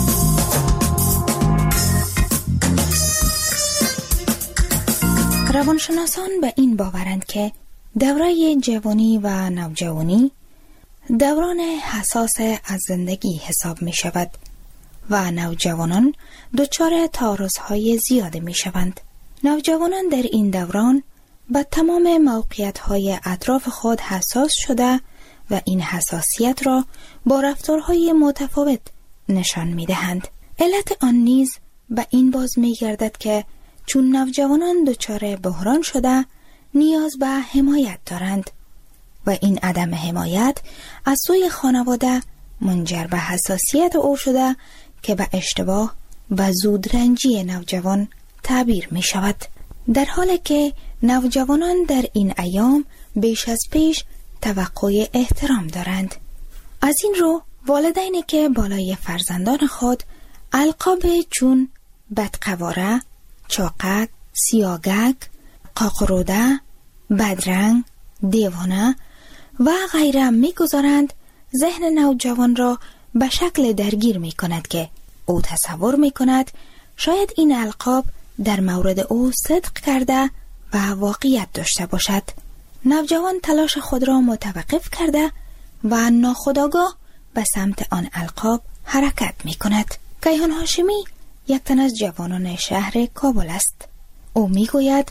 روانشناسان به این باورند که دوره جوانی و نوجوانی دوران حساس از زندگی حساب می شود و نوجوانان دچار تعارض‌های زیادی می شوند. نوجوانان در این دوران به تمام موقعیت‌های اطراف خود حساس شده و این حساسیت را با رفتارهای متفاوت نشان می دهند. علت آن نیز به این باز می گردد که چون نوجوانان دچار بحران شده نیاز به حمایت دارند و این عدم حمایت از سوی خانواده منجر به حساسیت او شده که به اشتباه و زودرنجی نوجوان تعبیر می شود. در حالی که نوجوانان در این ایام بیش از پیش توقع احترام دارند. از این رو والدینی که بالای فرزندان خود القاب چون بدقواره، چاقک، سیاگک، قاقروده، بدرنگ، دیوانه و غیره میگذارند، ذهن نوجوان را به شکل درگیر می کند که او تصور می کند شاید این القاب در مورد او صدق کرده و واقعیت داشته باشد. نوجوان تلاش خود را متوقف کرده و ناخودآگاه به سمت آن القاب حرکت می کند. کیهان هاشمی یک تن از جوانان شهر کابل است. او می گوید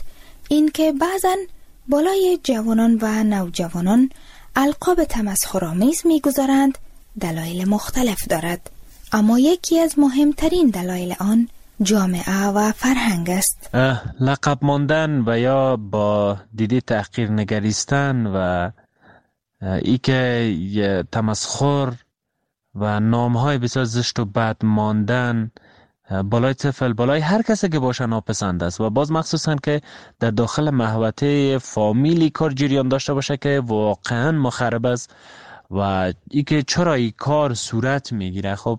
اینکه بعضن بالای جوانان و نوجوانان القاب تمسخرآمیز می‌گذارند دلایل مختلف دارد، اما یکی از مهمترین دلایل آن جامعه و فرهنگ است. لقب ماندن و یا با دیده تحقیر نگریستن و ای که تمسخر و نامهای بسیار زشت و بد ماندن بالای طفل، بالای هر کسی که باشه ناپسند است و باز مخصوصا که در داخل محوطه فامیلی کار جریان داشته باشه که واقعا مخرب است و ای که چرا این کار صورت میگیره. خب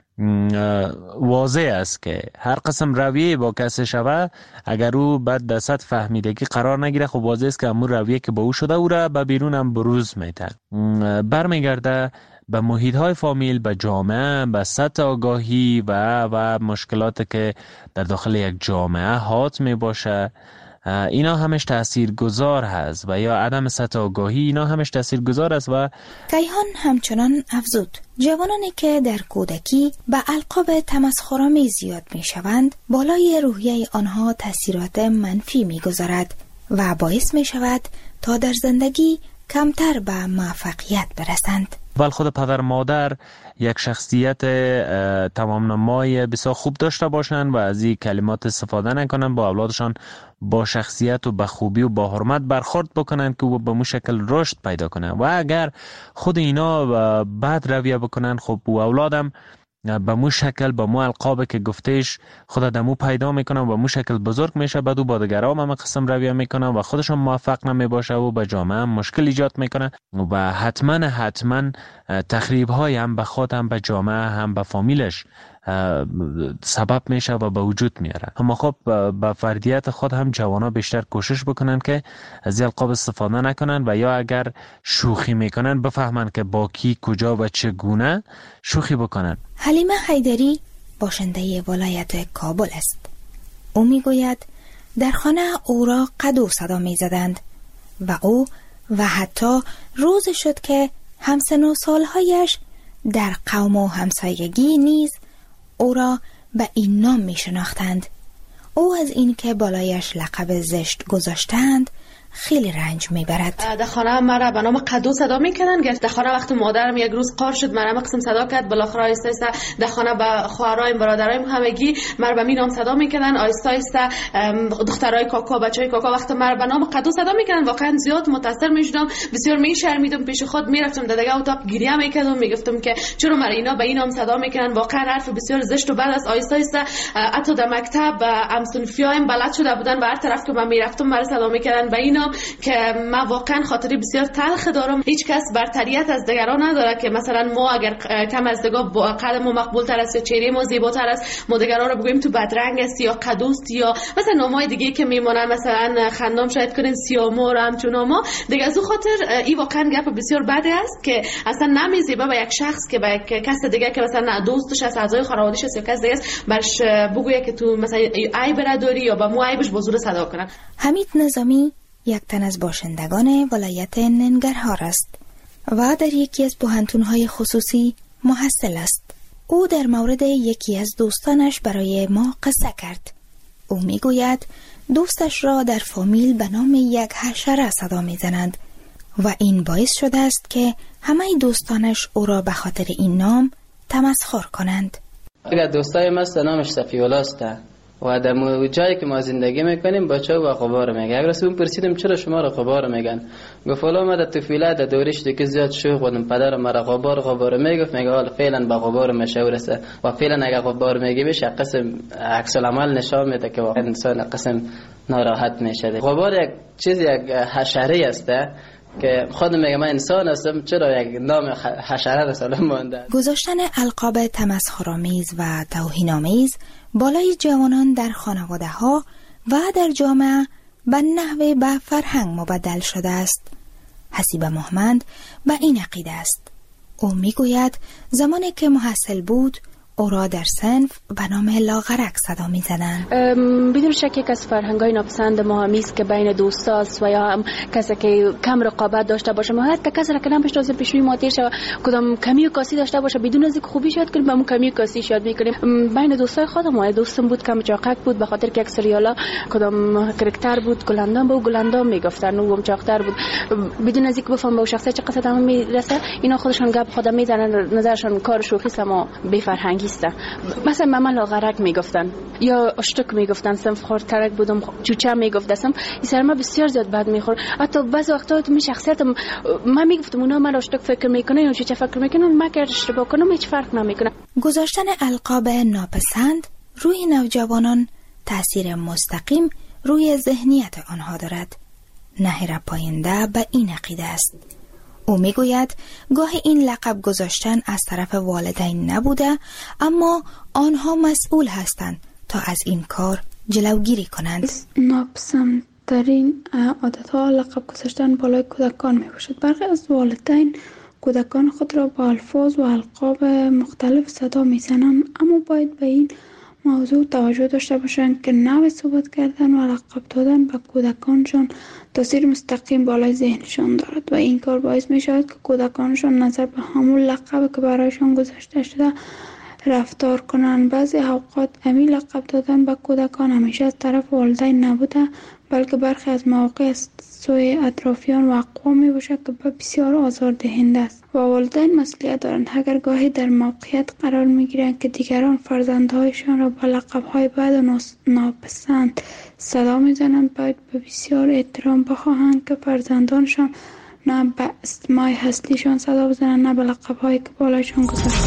واضح است که هر قسم رویه با کسی شوه اگر او بعد در سطح فهمیدگی قرار نگیره، خب واضح است که همون رویه که با او شده او را به بیرون هم بروز میده، برمیگرده به محیط های فامیل، به جامعه، به سطح آگاهی و مشکلات که در داخل یک جامعه حاکم باشه. اینا همش تاثیرگذار هست و یا عدم سطح آگاهی اینا همش تاثیرگذار است. و کیهان همچنان افزود جوانانی که در کودکی به القاب تمسخرآمیز زیاد می شوند بالای روحیه آنها تاثیرات منفی می گذارد و باعث می شود تا در زندگی کمتر به موفقیت برسند. ولی خود پدر مادر یک شخصیت تمام نمای بسیار خوب داشته باشند و از این کلمات استفاده نکنند، با اولادشان با شخصیت و با خوبی و با حرمت برخورد بکنند که به مو شکل رشد پیدا کنند. و اگر خود اینا بد رویه بکنند، خب او اولادم به مو شکل به مو القاب که گفتهش خود دمو پیدا میکنن و مو شکل بزرگ میشه، بعد او با دیگران هم قسم رویه میکنن و خودشون موفق نمیباشه و به جامعه هم مشکل ایجاد میکنه و حتما تخریب های هم به خود هم به جامعه هم به فامیلش سبب میشه و به وجود میاره. اما خب به فردیت خود هم جوانا بیشتر کوشش بکنن که از القاب استفاده نکنن و یا اگر شوخی میکنن بفهمن که با کی کجا و چگونه شوخی بکنن. حلیمه حیدری باشنده ولایت کابل است. او میگوید در خانه او را قدو صدا میزدند و او و حتی روز شد که همسن و سالهایش در قوم و همسایگی نیز او را به این نام می شناختند. او از این که بالایش لقب زشت گذاشتند خیلی رنج میبرد. در خانه مرا به نام قدو صدا میکنن. در خانه وقتی مادرم یک روز قار شد مرا قسم صدا کرد، بالاخره آیسته آیسته در خانه به خواهرایم برادرایم همگی مرا به می نام صدا میکنن. آیسته آیسته دخترای کاکا بچهای کاکا وقتی مرا به نام قدو صدا میکنن واقعا زیاد متاثر میشدم، بسیار میشرمیدم، پیش خود میرفتم در دیگه اتاق گریه میکردم، میگفتم که چرا مرا اینا به این نام صدا میکنن، واقعا حرف بسیار زشت و بد است. آیسته آیسته حتی در مکتب همسنفیایم بلد شده بودن و هر طرف که من میرفتم مرا صدا میکردن به این که من واقعا خاطری بسیار تلخ دارم. هیچ کس برتریت از دیگران نداره که مثلا ما اگر کم از دیگه قد ما مقبول تر است یا چهره ما زیباتر است ما دیگران رو بگوییم تو بدرنگ است یا قدوست یا مثلا نامای دیگه که میمونن مثلا خندام شاید کنین سیامور همچون ما دیگه. از اون خاطر این واقعا گپ بسیار بده است که اصلا نمیزیبه به یک شخص که به یک کس دیگه که مثلا دوستش است، اعضای خانواده‌اش است یا کس دیگه است برش بگویه که تو مثلا عیب نداری یا به مو عیبش بزرگ صدا کنن. حمید نظامی یک تن از باشندگان ولایت ننگرهار است و در یکی از پوهنتون‌های خصوصی محصل است. او در مورد یکی از دوستانش برای ما قصه کرد. او میگوید دوستش را در فامیل به نام یک حشره صدا میزنند و این باعث شده است که همه دوستانش او را به خاطر این نام تمسخر کنند. اگر دوستای ما است نامش صفی‌الله است و در جایی که ما زندگی میکنیم بچه و غبار میگه. اگر از اون پرسیدم چرا شما را غبار میگن، گفت والا ما در طفولیت در دورش دیگه زیاد شوخ بودم، پدرم مرا غبار میگفت، میگه حالا فعلا با غبار مشهور است و فعلا اگر غبار میگه بشه قسم عکس العمل نشان میده که واقعا انسان قسم ناراحت میشه. غبار یک چیز یک حشره است که خودم میگم من انسان هستم، چرا یک نام حشره را سلام مونده. گذاشتن القاب تمسخرآمیز و توهین‌آمیز بالای جوانان در خانواده ها و در جامعه به نحو به فرهنگ مبدل شده است. حسیب محمد به این عقیده است. او میگوید زمانی که محصل بود او را در صنف به نام لاغرک صدا می زدند. بدون شک یک از فرهنگ‌های ناپسند ما همیست که بین دوستاست و یا هم کسی که کم رقابت داشته باشه، ما حتی کسی را که نمی‌شناسیم پیش روی ما تیر شود، کدام کمی و کاسی داشته باشه، بدون از اینکه خوبیش یاد کنیم به اون کمی و کاسی یاد می‌کنیم. بین دوستای خودم دوستم بود کم چاقک بود، به خاطر که یک سریالا کدام کاراکتر بود گلندام بود، گلندام میگفتن و چاقتر بود، بدون از اینکه بفهم به شخصیت چه قصد هم میرسه، اینا خودشون گپ خودم میزنن، نظرشون کار شوخی است اما بی فرهنگی است. مثلا ماما لاغرک میگفتن یا اشتک میگفتن، صنف خورترک بودم، چوچه میگفتم، این سر ما بسیار زیاد بد میخورد. حتی بعضی وقتا تو شخصیتم من میگفتم اونا من اشتک فکر میکنه یا چوچه فکر میکنه، من که اشتباه کنم هیچ فرق نمیکنه. گذاشتن القاب ناپسند روی نوجوانان تأثیر مستقیم روی ذهنیت آنها دارد. نهر پاینده به این عقیده است. او میگوید گاهی این لقب گذاشتن از طرف والدین نبوده، اما آنها مسئول هستند تا از این کار جلوگیری کنند. ناپسندترین عادت‌ها لقب گذاشتن بالای کودکان میباشد. برخی از والدین کودکان خود را با الفاظ و القاب مختلف صدا میزنند، اما باید به این موضوع توجه داشته باشند که نوع صحبت کردن و لقب دادن به کودکانشان تاثیر مستقیم بالای ذهنشان دارد و این کار باعث می شود که کودکانشان نظر به همون لقب که برایشان گذاشته شده رفتار کنند. بعضی اوقات همین لقب دادن به کودکان همیشه از طرف والدین نبوده، بلکه برخی از مواقع از سوی اطرافیان و اقوام می باشد که بسیار آزاردهنده است و والدین مسئولیت دارند. اگر گاهی در موقعیت قرار می گیرند که دیگران فرزندهایشان را با لقب‌های بد و ناپسند صدا می زنند، باید به بسیار احترام بخواهند که فرزندانشان نه به اسمای هستیشان صدا بزنند نه به لقب‌هایی که بالایشان گذاشته.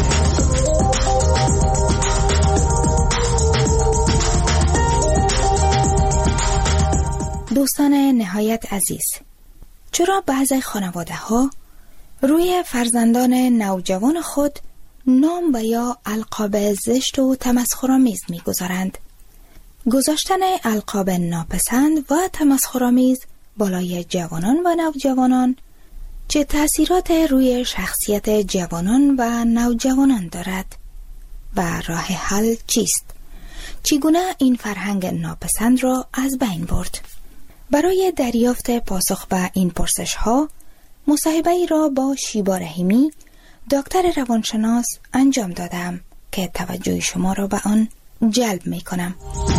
دوستان نهایت عزیز، چرا بعضی خانواده ها روی فرزندان نوجوان خود نام و یا القاب زشت و تمسخرآمیز می‌گذارند؟ گذاشتن القاب ناپسند و تمسخرآمیز بالای جوانان و نوجوانان چه تأثیرات روی شخصیت جوانان و نوجوانان دارد و راه حل چیست؟ چگونه این فرهنگ ناپسند را از بین برد؟ برای دریافت پاسخ به این پرسش ها مصاحبه ای را با شیبا رحیمی دکتر روانشناس انجام دادم که توجه شما را به آن جلب می کنم.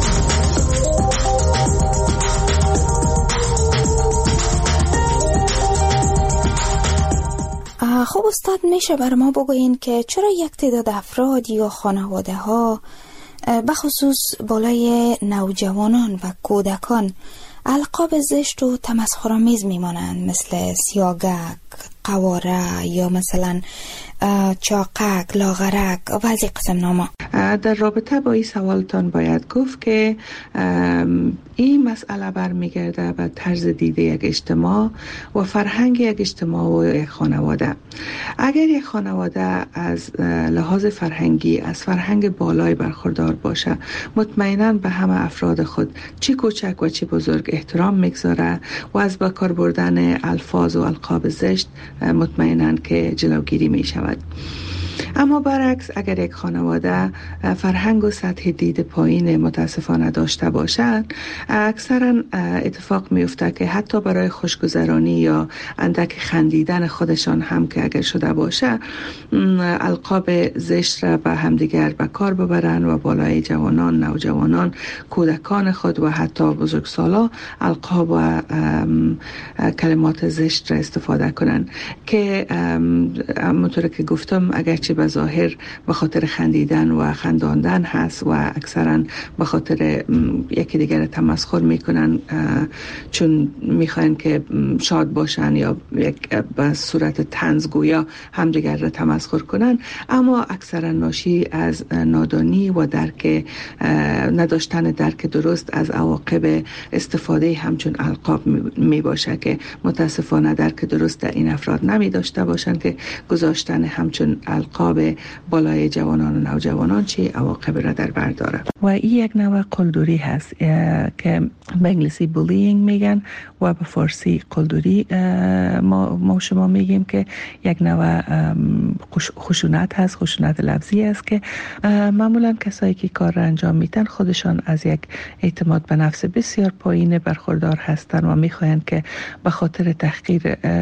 خب استاد، میشه بر ما بگوین که چرا یک تعداد افراد یا خانواده ها بخصوص بالای نوجوانان و کودکان القاب زشت و تمسخرآمیز میمانند، مثل سیاگک، قواره یا مثلا چاقک، لاغرک و بعضی قسم نامه؟ در رابطه با این سوالتان باید گفت که این مسئله برمیگرده به طرز دیده یک اجتماع و فرهنگ یک اجتماع و یک خانواده. اگر یک خانواده از لحاظ فرهنگی از فرهنگ بالای برخوردار باشه، مطمئناً به همه افراد خود چی کوچک و چی بزرگ احترام میگذاره و از به کار بردن الفاظ و القاب زشت مطمئناً که جلوگیری می شود. اما برعکس، اگر یک خانواده فرهنگ و سطح دید پایین متاسفانه داشته باشند، اکثرا اتفاق میفته که حتی برای خوشگذرانی یا اندک خندیدن خودشان هم که اگر شده باشه، القاب زشت را به همدیگر به کار ببرن و بالای جوانان، نوجوانان، کودکان خود و حتی بزرگسالا القاب و کلمات زشت را استفاده کنن که همونطور که گفتم اگرچه به ظاهر به خاطر خندیدن و خنداندن هست و اکثرا به خاطر یکی دیگر تمسخر میکنن چون میخواین که شاد باشن یا به صورت طنزگویا همدیگر را تمسخر کنن، اما اکثرا ناشی از نادانی و نداشتن درک درست از عواقب استفاده همچون القاب می باشه که متاسفانه درک درست در این افراد نمی داشته باشند که گذاشتن همچون القاب القاب بالای جوانان و نوجوانان چه عواقب را در بر داره. و این یک نوع قلدری هست که به انگلیسی بولینگ میگن و به فارسی قلدری ما شما میگیم که یک نوع خشونت هست، خشونت لفظی است که معمولا کسایی که کار را انجام میدن خودشان از یک اعتماد به نفس بسیار پایین برخوردار هستند و میخواهند که به خاطر تحقیر،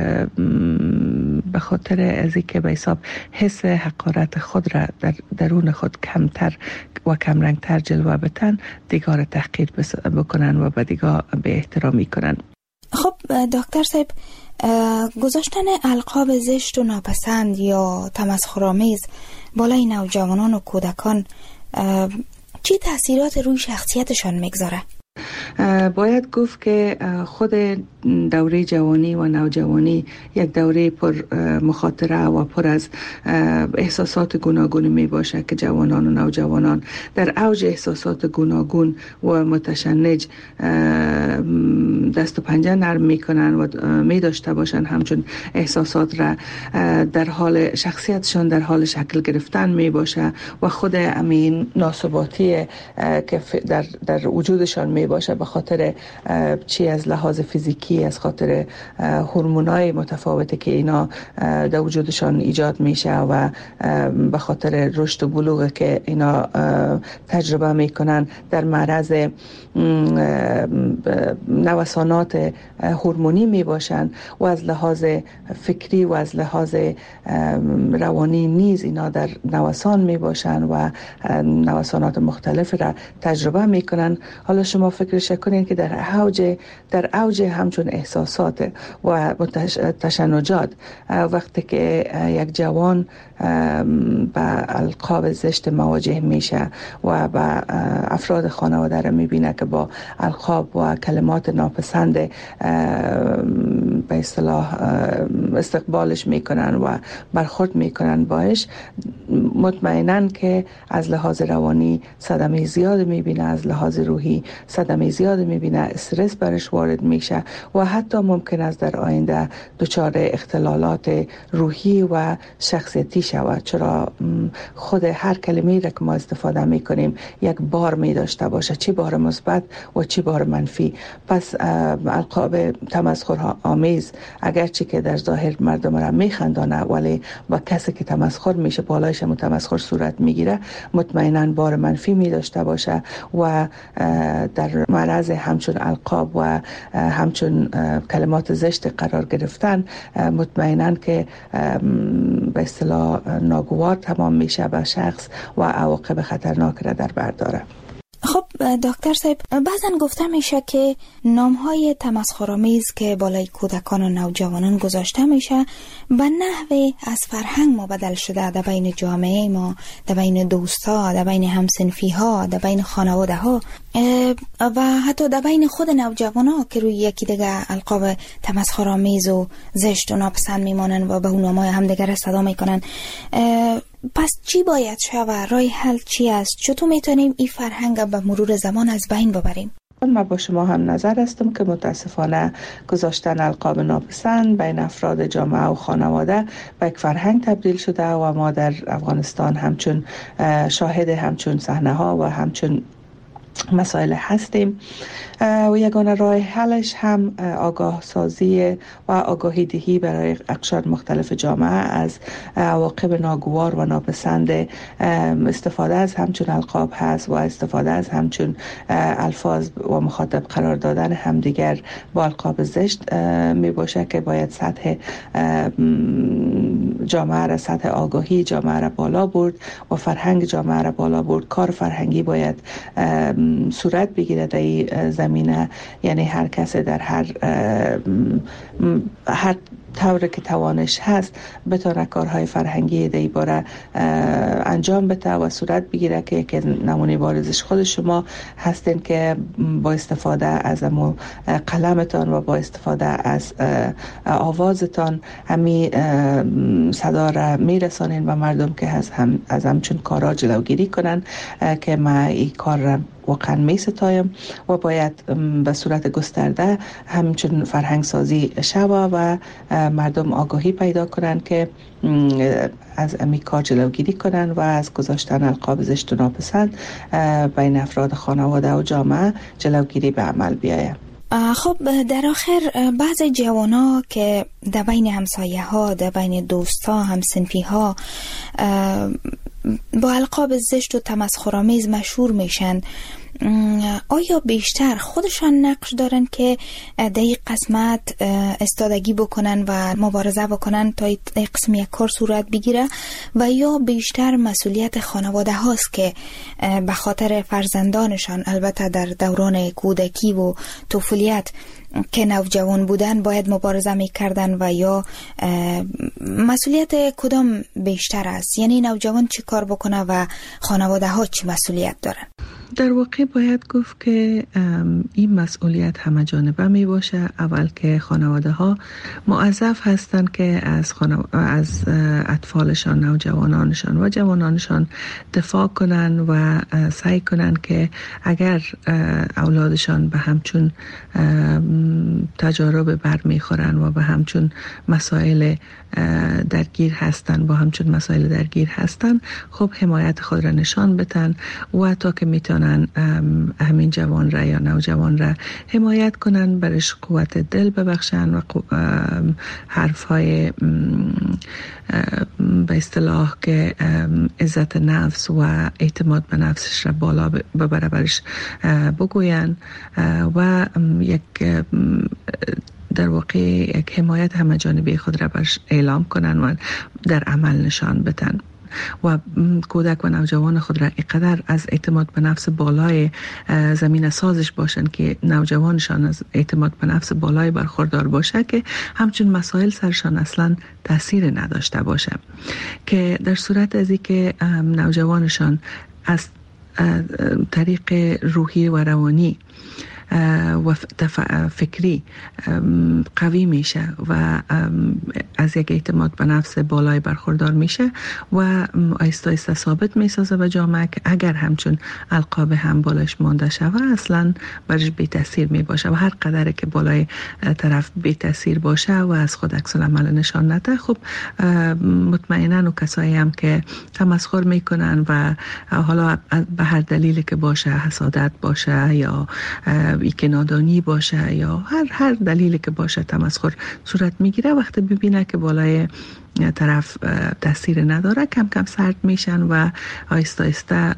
به خاطر از اینکه به حساب حس حقارت خود را در درون خود کمتر و کمرنگتر جلوه بدن، دیگر تحقیر بکنن و به دیگر به احترامی کنن. خب دکتر صاحب، گذاشتن القاب زشت و ناپسند یا تمسخرآمیز بالای نوجوانان و کودکان چی تأثیرات روی شخصیتشان میگذاره؟ باید گفت که خود دوره جوانی و نوجوانی یک دوره پر مخاطره و پر از احساسات گوناگون می باشه که جوانان و نوجوانان در اوج احساسات گوناگون و متشنج دست و پنجه نرم می کنن و می داشته باشن همچون احساسات را در حال شخصیتشان در حال شکل گرفتن می باشه و خود امین ناثباتی که در وجودشان می باشه به خاطر چی از لحاظ فیزیکی، از خاطر هورمونای متفاوتی که اینا در وجودشان ایجاد میشه و به خاطر رشد و بلوغ که اینا تجربه میکنن در معرض نوسانات هورمونی میباشن و از لحاظ فکری و از لحاظ روانی نیز اینا در نوسان میباشن و نوسانات مختلف را تجربه میکنن. حالا شما فکرش کنین که در اوج همچون احساسات و تشنجات وقتی که یک جوان با القاب زشت مواجه میشه و با افراد خانواده را میبینه که با القاب و کلمات ناپسند به اصطلاح استقبالش میکنن و برخورد میکنن باش، مطمئنن که از لحاظ روانی صدمه زیاد میبینه، از لحاظ روحی صدمه زیاد میبینه، استرس برش وارد میشه و حتی ممکن است در آینده دچار اختلالات روحی و شخصیتی شود، چرا خود هر کلمه‌ای را که ما استفاده میکنیم یک بار می داشته باشه، چی بار مثبت و چی بار منفی. پس القاب تمسخر آمیز اگرچه که در ظاهر مردم را میخندانه ولی با کسی که تمسخر میشه بالایش تمسخر صورت میگیره، مطمئنا بار منفی می داشته باشه و در معرض همچون القاب و همچون کلمات زشت قرار گرفتن مطمئنا که به اصطلاح ناگوار تمام میشه به شخص و عواقب خطرناک را در بر داره. خب دکتر صاحب، بعضن گفته میشه که نامهای تمسخرآمیز که بالای کودکان و نوجوانان گذاشته میشه به نحوی از فرهنگ ما بدل شده در بین جامعه ما، در بین دوستا، در بین همسنفی ها، در بین خانواده ها و حتی در بین خود نوجوان ها که روی یکی دیگه القاب تمسخرآمیز و زشت و ناپسند میمانن و به اون نامهای همدیگر صدا میکنن. پس چی باید شود؟ راه حل چی است؟ چطور میتونیم این فرهنگ به مرور زمان از بین ببریم؟ من با شما هم نظر هستم که متاسفانه گذاشتن القاب ناپسند بین افراد جامعه و خانواده به یک فرهنگ تبدیل شده و ما در افغانستان همچون شاهد همچون صحنه ها و همچون مسائل هستیم و یگانه راه حلش هم آگاه سازی و آگاهی دهی برای اقشار مختلف جامعه از عواقب ناگوار و ناپسند استفاده از همچون القاب هست و استفاده از همچون الفاظ و مخاطب قرار دادن همدیگر با القاب زشت می باشه که باید سطح جامعه را، سطح آگاهی جامعه را بالا برد و فرهنگ جامعه را بالا برد. کار فرهنگی باید صورت بگیره در این زمینه، یعنی هر کس در هر طوری که توانش هست بتونه کارهای فرهنگی در این باره انجام بده و صورت بگیره که یک نمونه بارزش خود شما هستین که با استفاده از قلمتان و با استفاده از آوازتان همی صدا را میرسانین و مردم که از همچون کارا جلوگیری کنن که ما این کار را واقعا می ستایم و باید به صورت گسترده همچون فرهنگ سازی شود و مردم آگاهی پیدا کنند که از امی کار جلوگیری کنند و از گذاشتن القاب زشت و ناپسند بین افراد خانواده و جامعه جلوگیری به عمل بیاید. خب در آخر بعض جوانا که در بین همسایه ها، در بین دوست ها، همسنفی ها با القاب زشت و تمسخرآمیز مشهور میشن، آیا بیشتر خودشان نقش دارن که در این قسمت استادگی بکنن و مبارزه بکنن تا این قسم یک کار صورت بگیره و یا بیشتر مسئولیت خانواده هاست که به خاطر فرزندانشان، البته در دوران کودکی و طفولیت که نوجوان بودن باید مبارزه میکردن و یا مسئولیت کدام بیشتر است؟ یعنی نوجوان چی کار بکنه و خانواده ها چی مسئولیت دارن؟ در واقع باید گفت که این مسئولیت همه جانبه می باشه. اول که خانواده ها موظف هستند که از اطفالشان، نوجوانانشان و جوانانشان دفاع کنن و سعی کنن که اگر اولادشان به همچون تجارب برمیخورن و به همچون مسائل درگیر هستن، با همچون مسائل درگیر هستن، خب حمایت خود را نشان بدن و تا که میتونن همین جوان را یا نوجوان را حمایت کنن، برش قوت دل ببخشن و حرفهای به اصطلاح که عزت نفس و اعتماد به نفسش را بالا ببره برش بگوین و یک در واقع یک حمایت همه جانبه خود را برش اعلام کنن و در عمل نشان بدن و کودک و نوجوان خود را اینقدر از اعتماد به نفس بالای زمین سازش باشن که نوجوانشان از اعتماد به نفس بالای برخوردار باشه که همچون مسائل سرشان اصلا تاثیر نداشته باشه، که در صورت از اینکه نوجوانشان از طریق روحی و روانی و فکری قوی میشه و از یک اعتماد به نفس بالای برخوردار میشه و آیسته آیسته ثابت میسازه به جامعه که اگر همچون القاب هم بالایش مانده شود اصلا برش بی تاثیر میباشه و هر قدر که بالای طرف بی تاثیر باشه و از خود عکس العمل نشان نده، خب مطمئنا و کسایی هم که تمسخر میکنن و حالا به هر دلیلی که باشه، حسادت باشه یا که نادانی باشه یا هر دلیلی که باشه تمسخر صورت میگیره، وقتی ببینه که بالای طرف تاثیر نداره کم کم سرد میشن و آیسته آیسته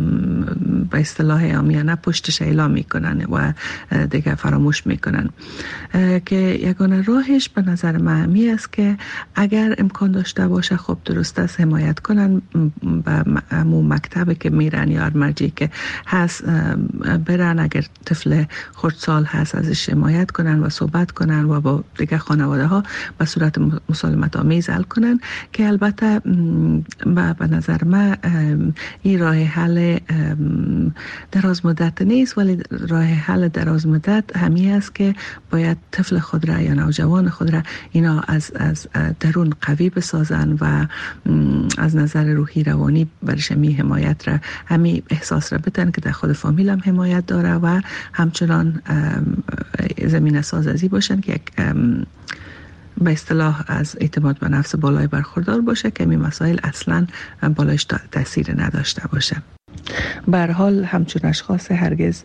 به اصطلاح عامیانه پشتش اعلام میکنن و دیگه فراموش میکنن. که یگانه راهش به نظر من همی است که اگر امکان داشته باشه خب درست است حمایت کنن، به مکتبی که میرن یا مرجعی که هست برن، اگر طفل خردسال هست ازش حمایت کنن و صحبت کنن و با دیگه خانواده ها به صورت مسالمت آمیز حل کنن، که البته به نظر من این راه حل دراز مدت نیست، ولی راه حل دراز مدت همی است که باید طفل خود را یا نوجوان خود را اینا از درون قوی بسازن و از نظر روحی روانی برش همی حمایت را، همی احساس را بدن که در خود فامیل هم حمایت داره و همچنان زمین سازی باشن که یک به اصطلاح از اعتماد به نفس بالای برخوردار باشه که این مسائل اصلا بالایش تاثیر نداشته باشه. به هر حال همچون اشخاص هرگز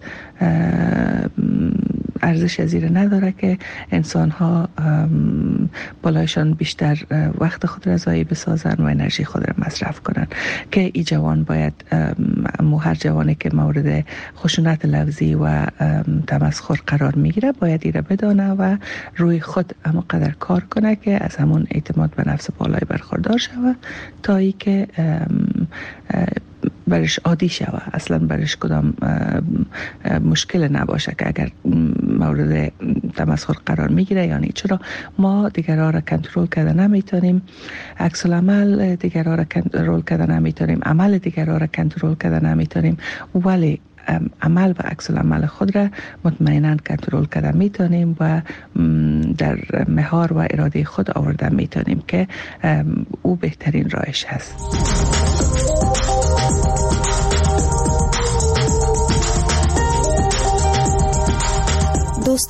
ارزش زیر نداره که انسان ها بالایشان بیشتر وقت خود را ضایع بسازن و انرژی خود را مصرف کنن، که این جوان باید هر جوانی که مورد خشونت لفظی و تمسخر قرار میگیره باید ایره بدانه و روی خود همونقدر کار کنه که از همون اعتماد به نفس بالای برخوردار شود تا ای که برش عادی شود، اصلا برش کدام مشکل نباشه که اگر مورد تمسخر قرار میگیره. یعنی چرا ما دیگرها را کنترل کرده نمیتونیم، عکس العمل دیگرها را کنترل کرده نمیتونیم، عمل دیگرها را کنترل کرده نمیتونیم، ولی عمل و عکس العمل خود را مطمئنا کنترل کرده میتونیم و در مهار و اراده خود آورده میتونیم که او بهترین راهش هست.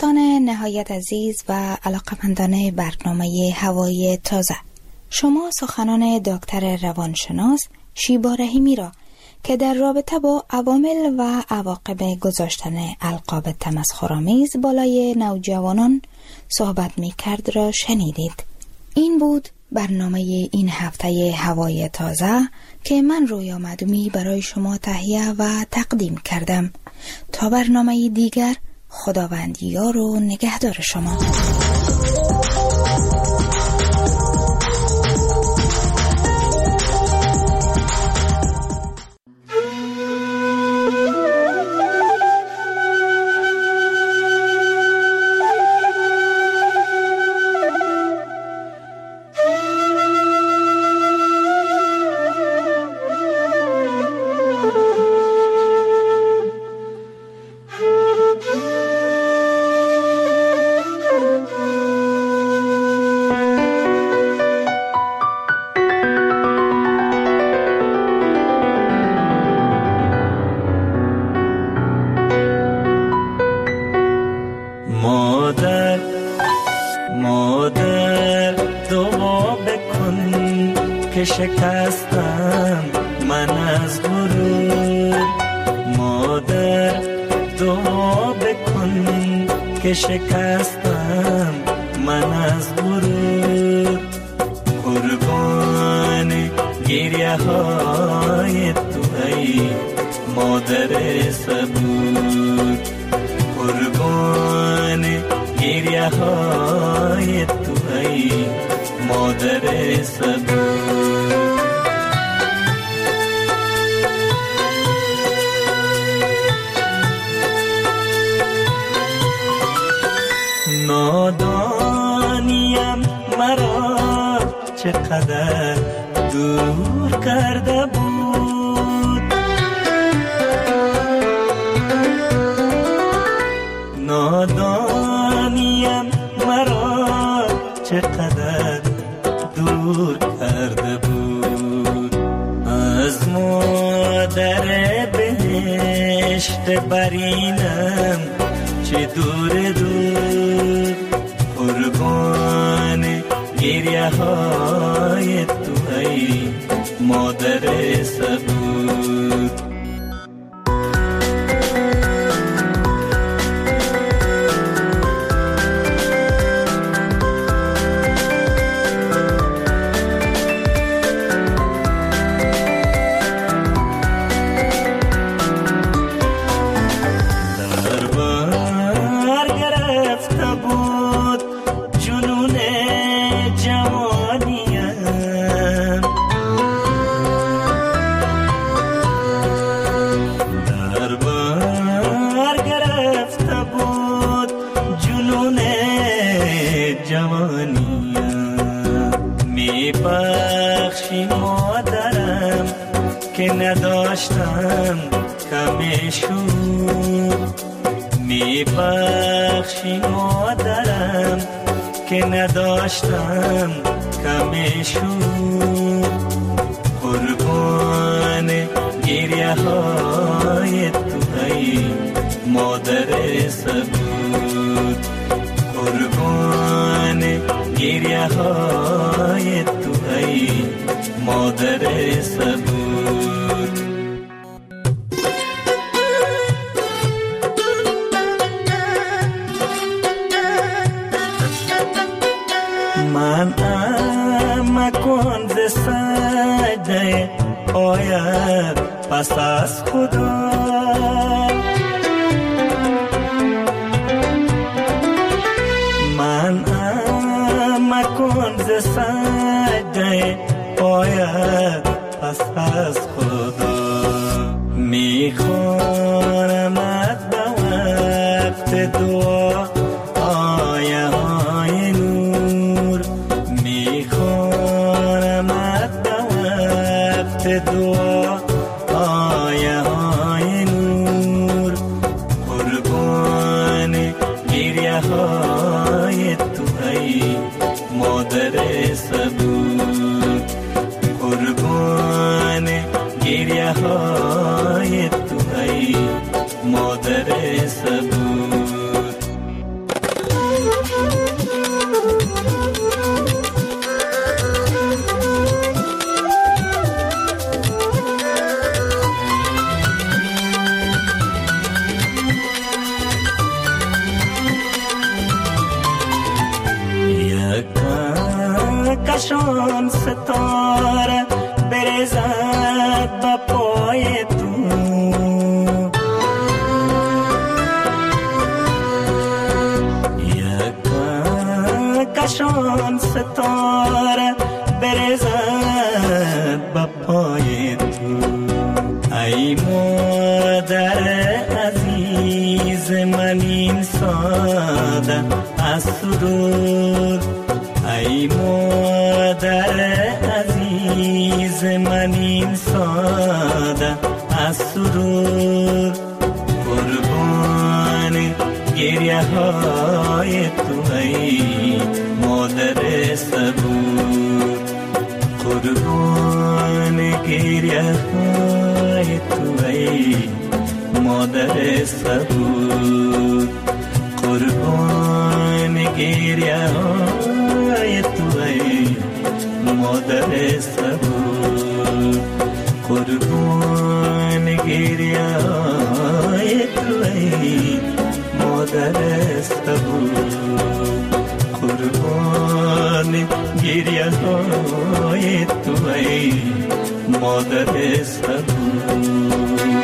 دوستان نهایت عزیز و علاقمندان برنامه هوای تازه، شما سخنان دکتر روانشناس شیبا رحیمی را که در رابطه با عوامل و عواقب گذاشتن القاب تمسخرآمیز بالای نوجوانان صحبت می کرد را شنیدید. این بود برنامه این هفته هوای تازه که من رویا معدومی برای شما تهیه و تقدیم کردم. تا برنامه دیگر، خداوند یار و نگهدار شما. شکستم من از غرور، مادر دعا بکن که شکستم من از غرور. قربان گریه های تو ای مادر صبور، قربان گریه های تو ای مادر صبور. نادانیم مرا چقدر دور کرده بود، نادانیم مرا چقدر دور کرده بود. از مادر بهشت برینم چه دور دور، قربان گریه های تو ای مادر صبور. نداشتم کمشون، میبخشی مادرم که نداشتم کمشون. قربان گریه های تو ای مادر صبور، قربان گریه های تو ای مادر صبور. من مکن ز سجده آید پس از خدا، من مکن ز سجده آید پس از خدا. میخوانمت به وقت دعا آیه های نور، میخوانمت به وقت دعا آیه های نور. قربان گریه های تو ای مادر صبور، قربان گریه های تو ای مادر صبور. کشان ستاره برزد به پای تو. کشان ستاره برزد به پای تو. ای مادر عزیز من این ساده از دور. ای مادر عزیز من این ساده از دور. قربان گریه های تو ای مادر صبور. قربان گریه های تو ای مادر صبور. قربان گریه های تو ای مادر صبور. قربان گریه های تو ای مادر صبور. قربان گریه های تو ای مادر صبور.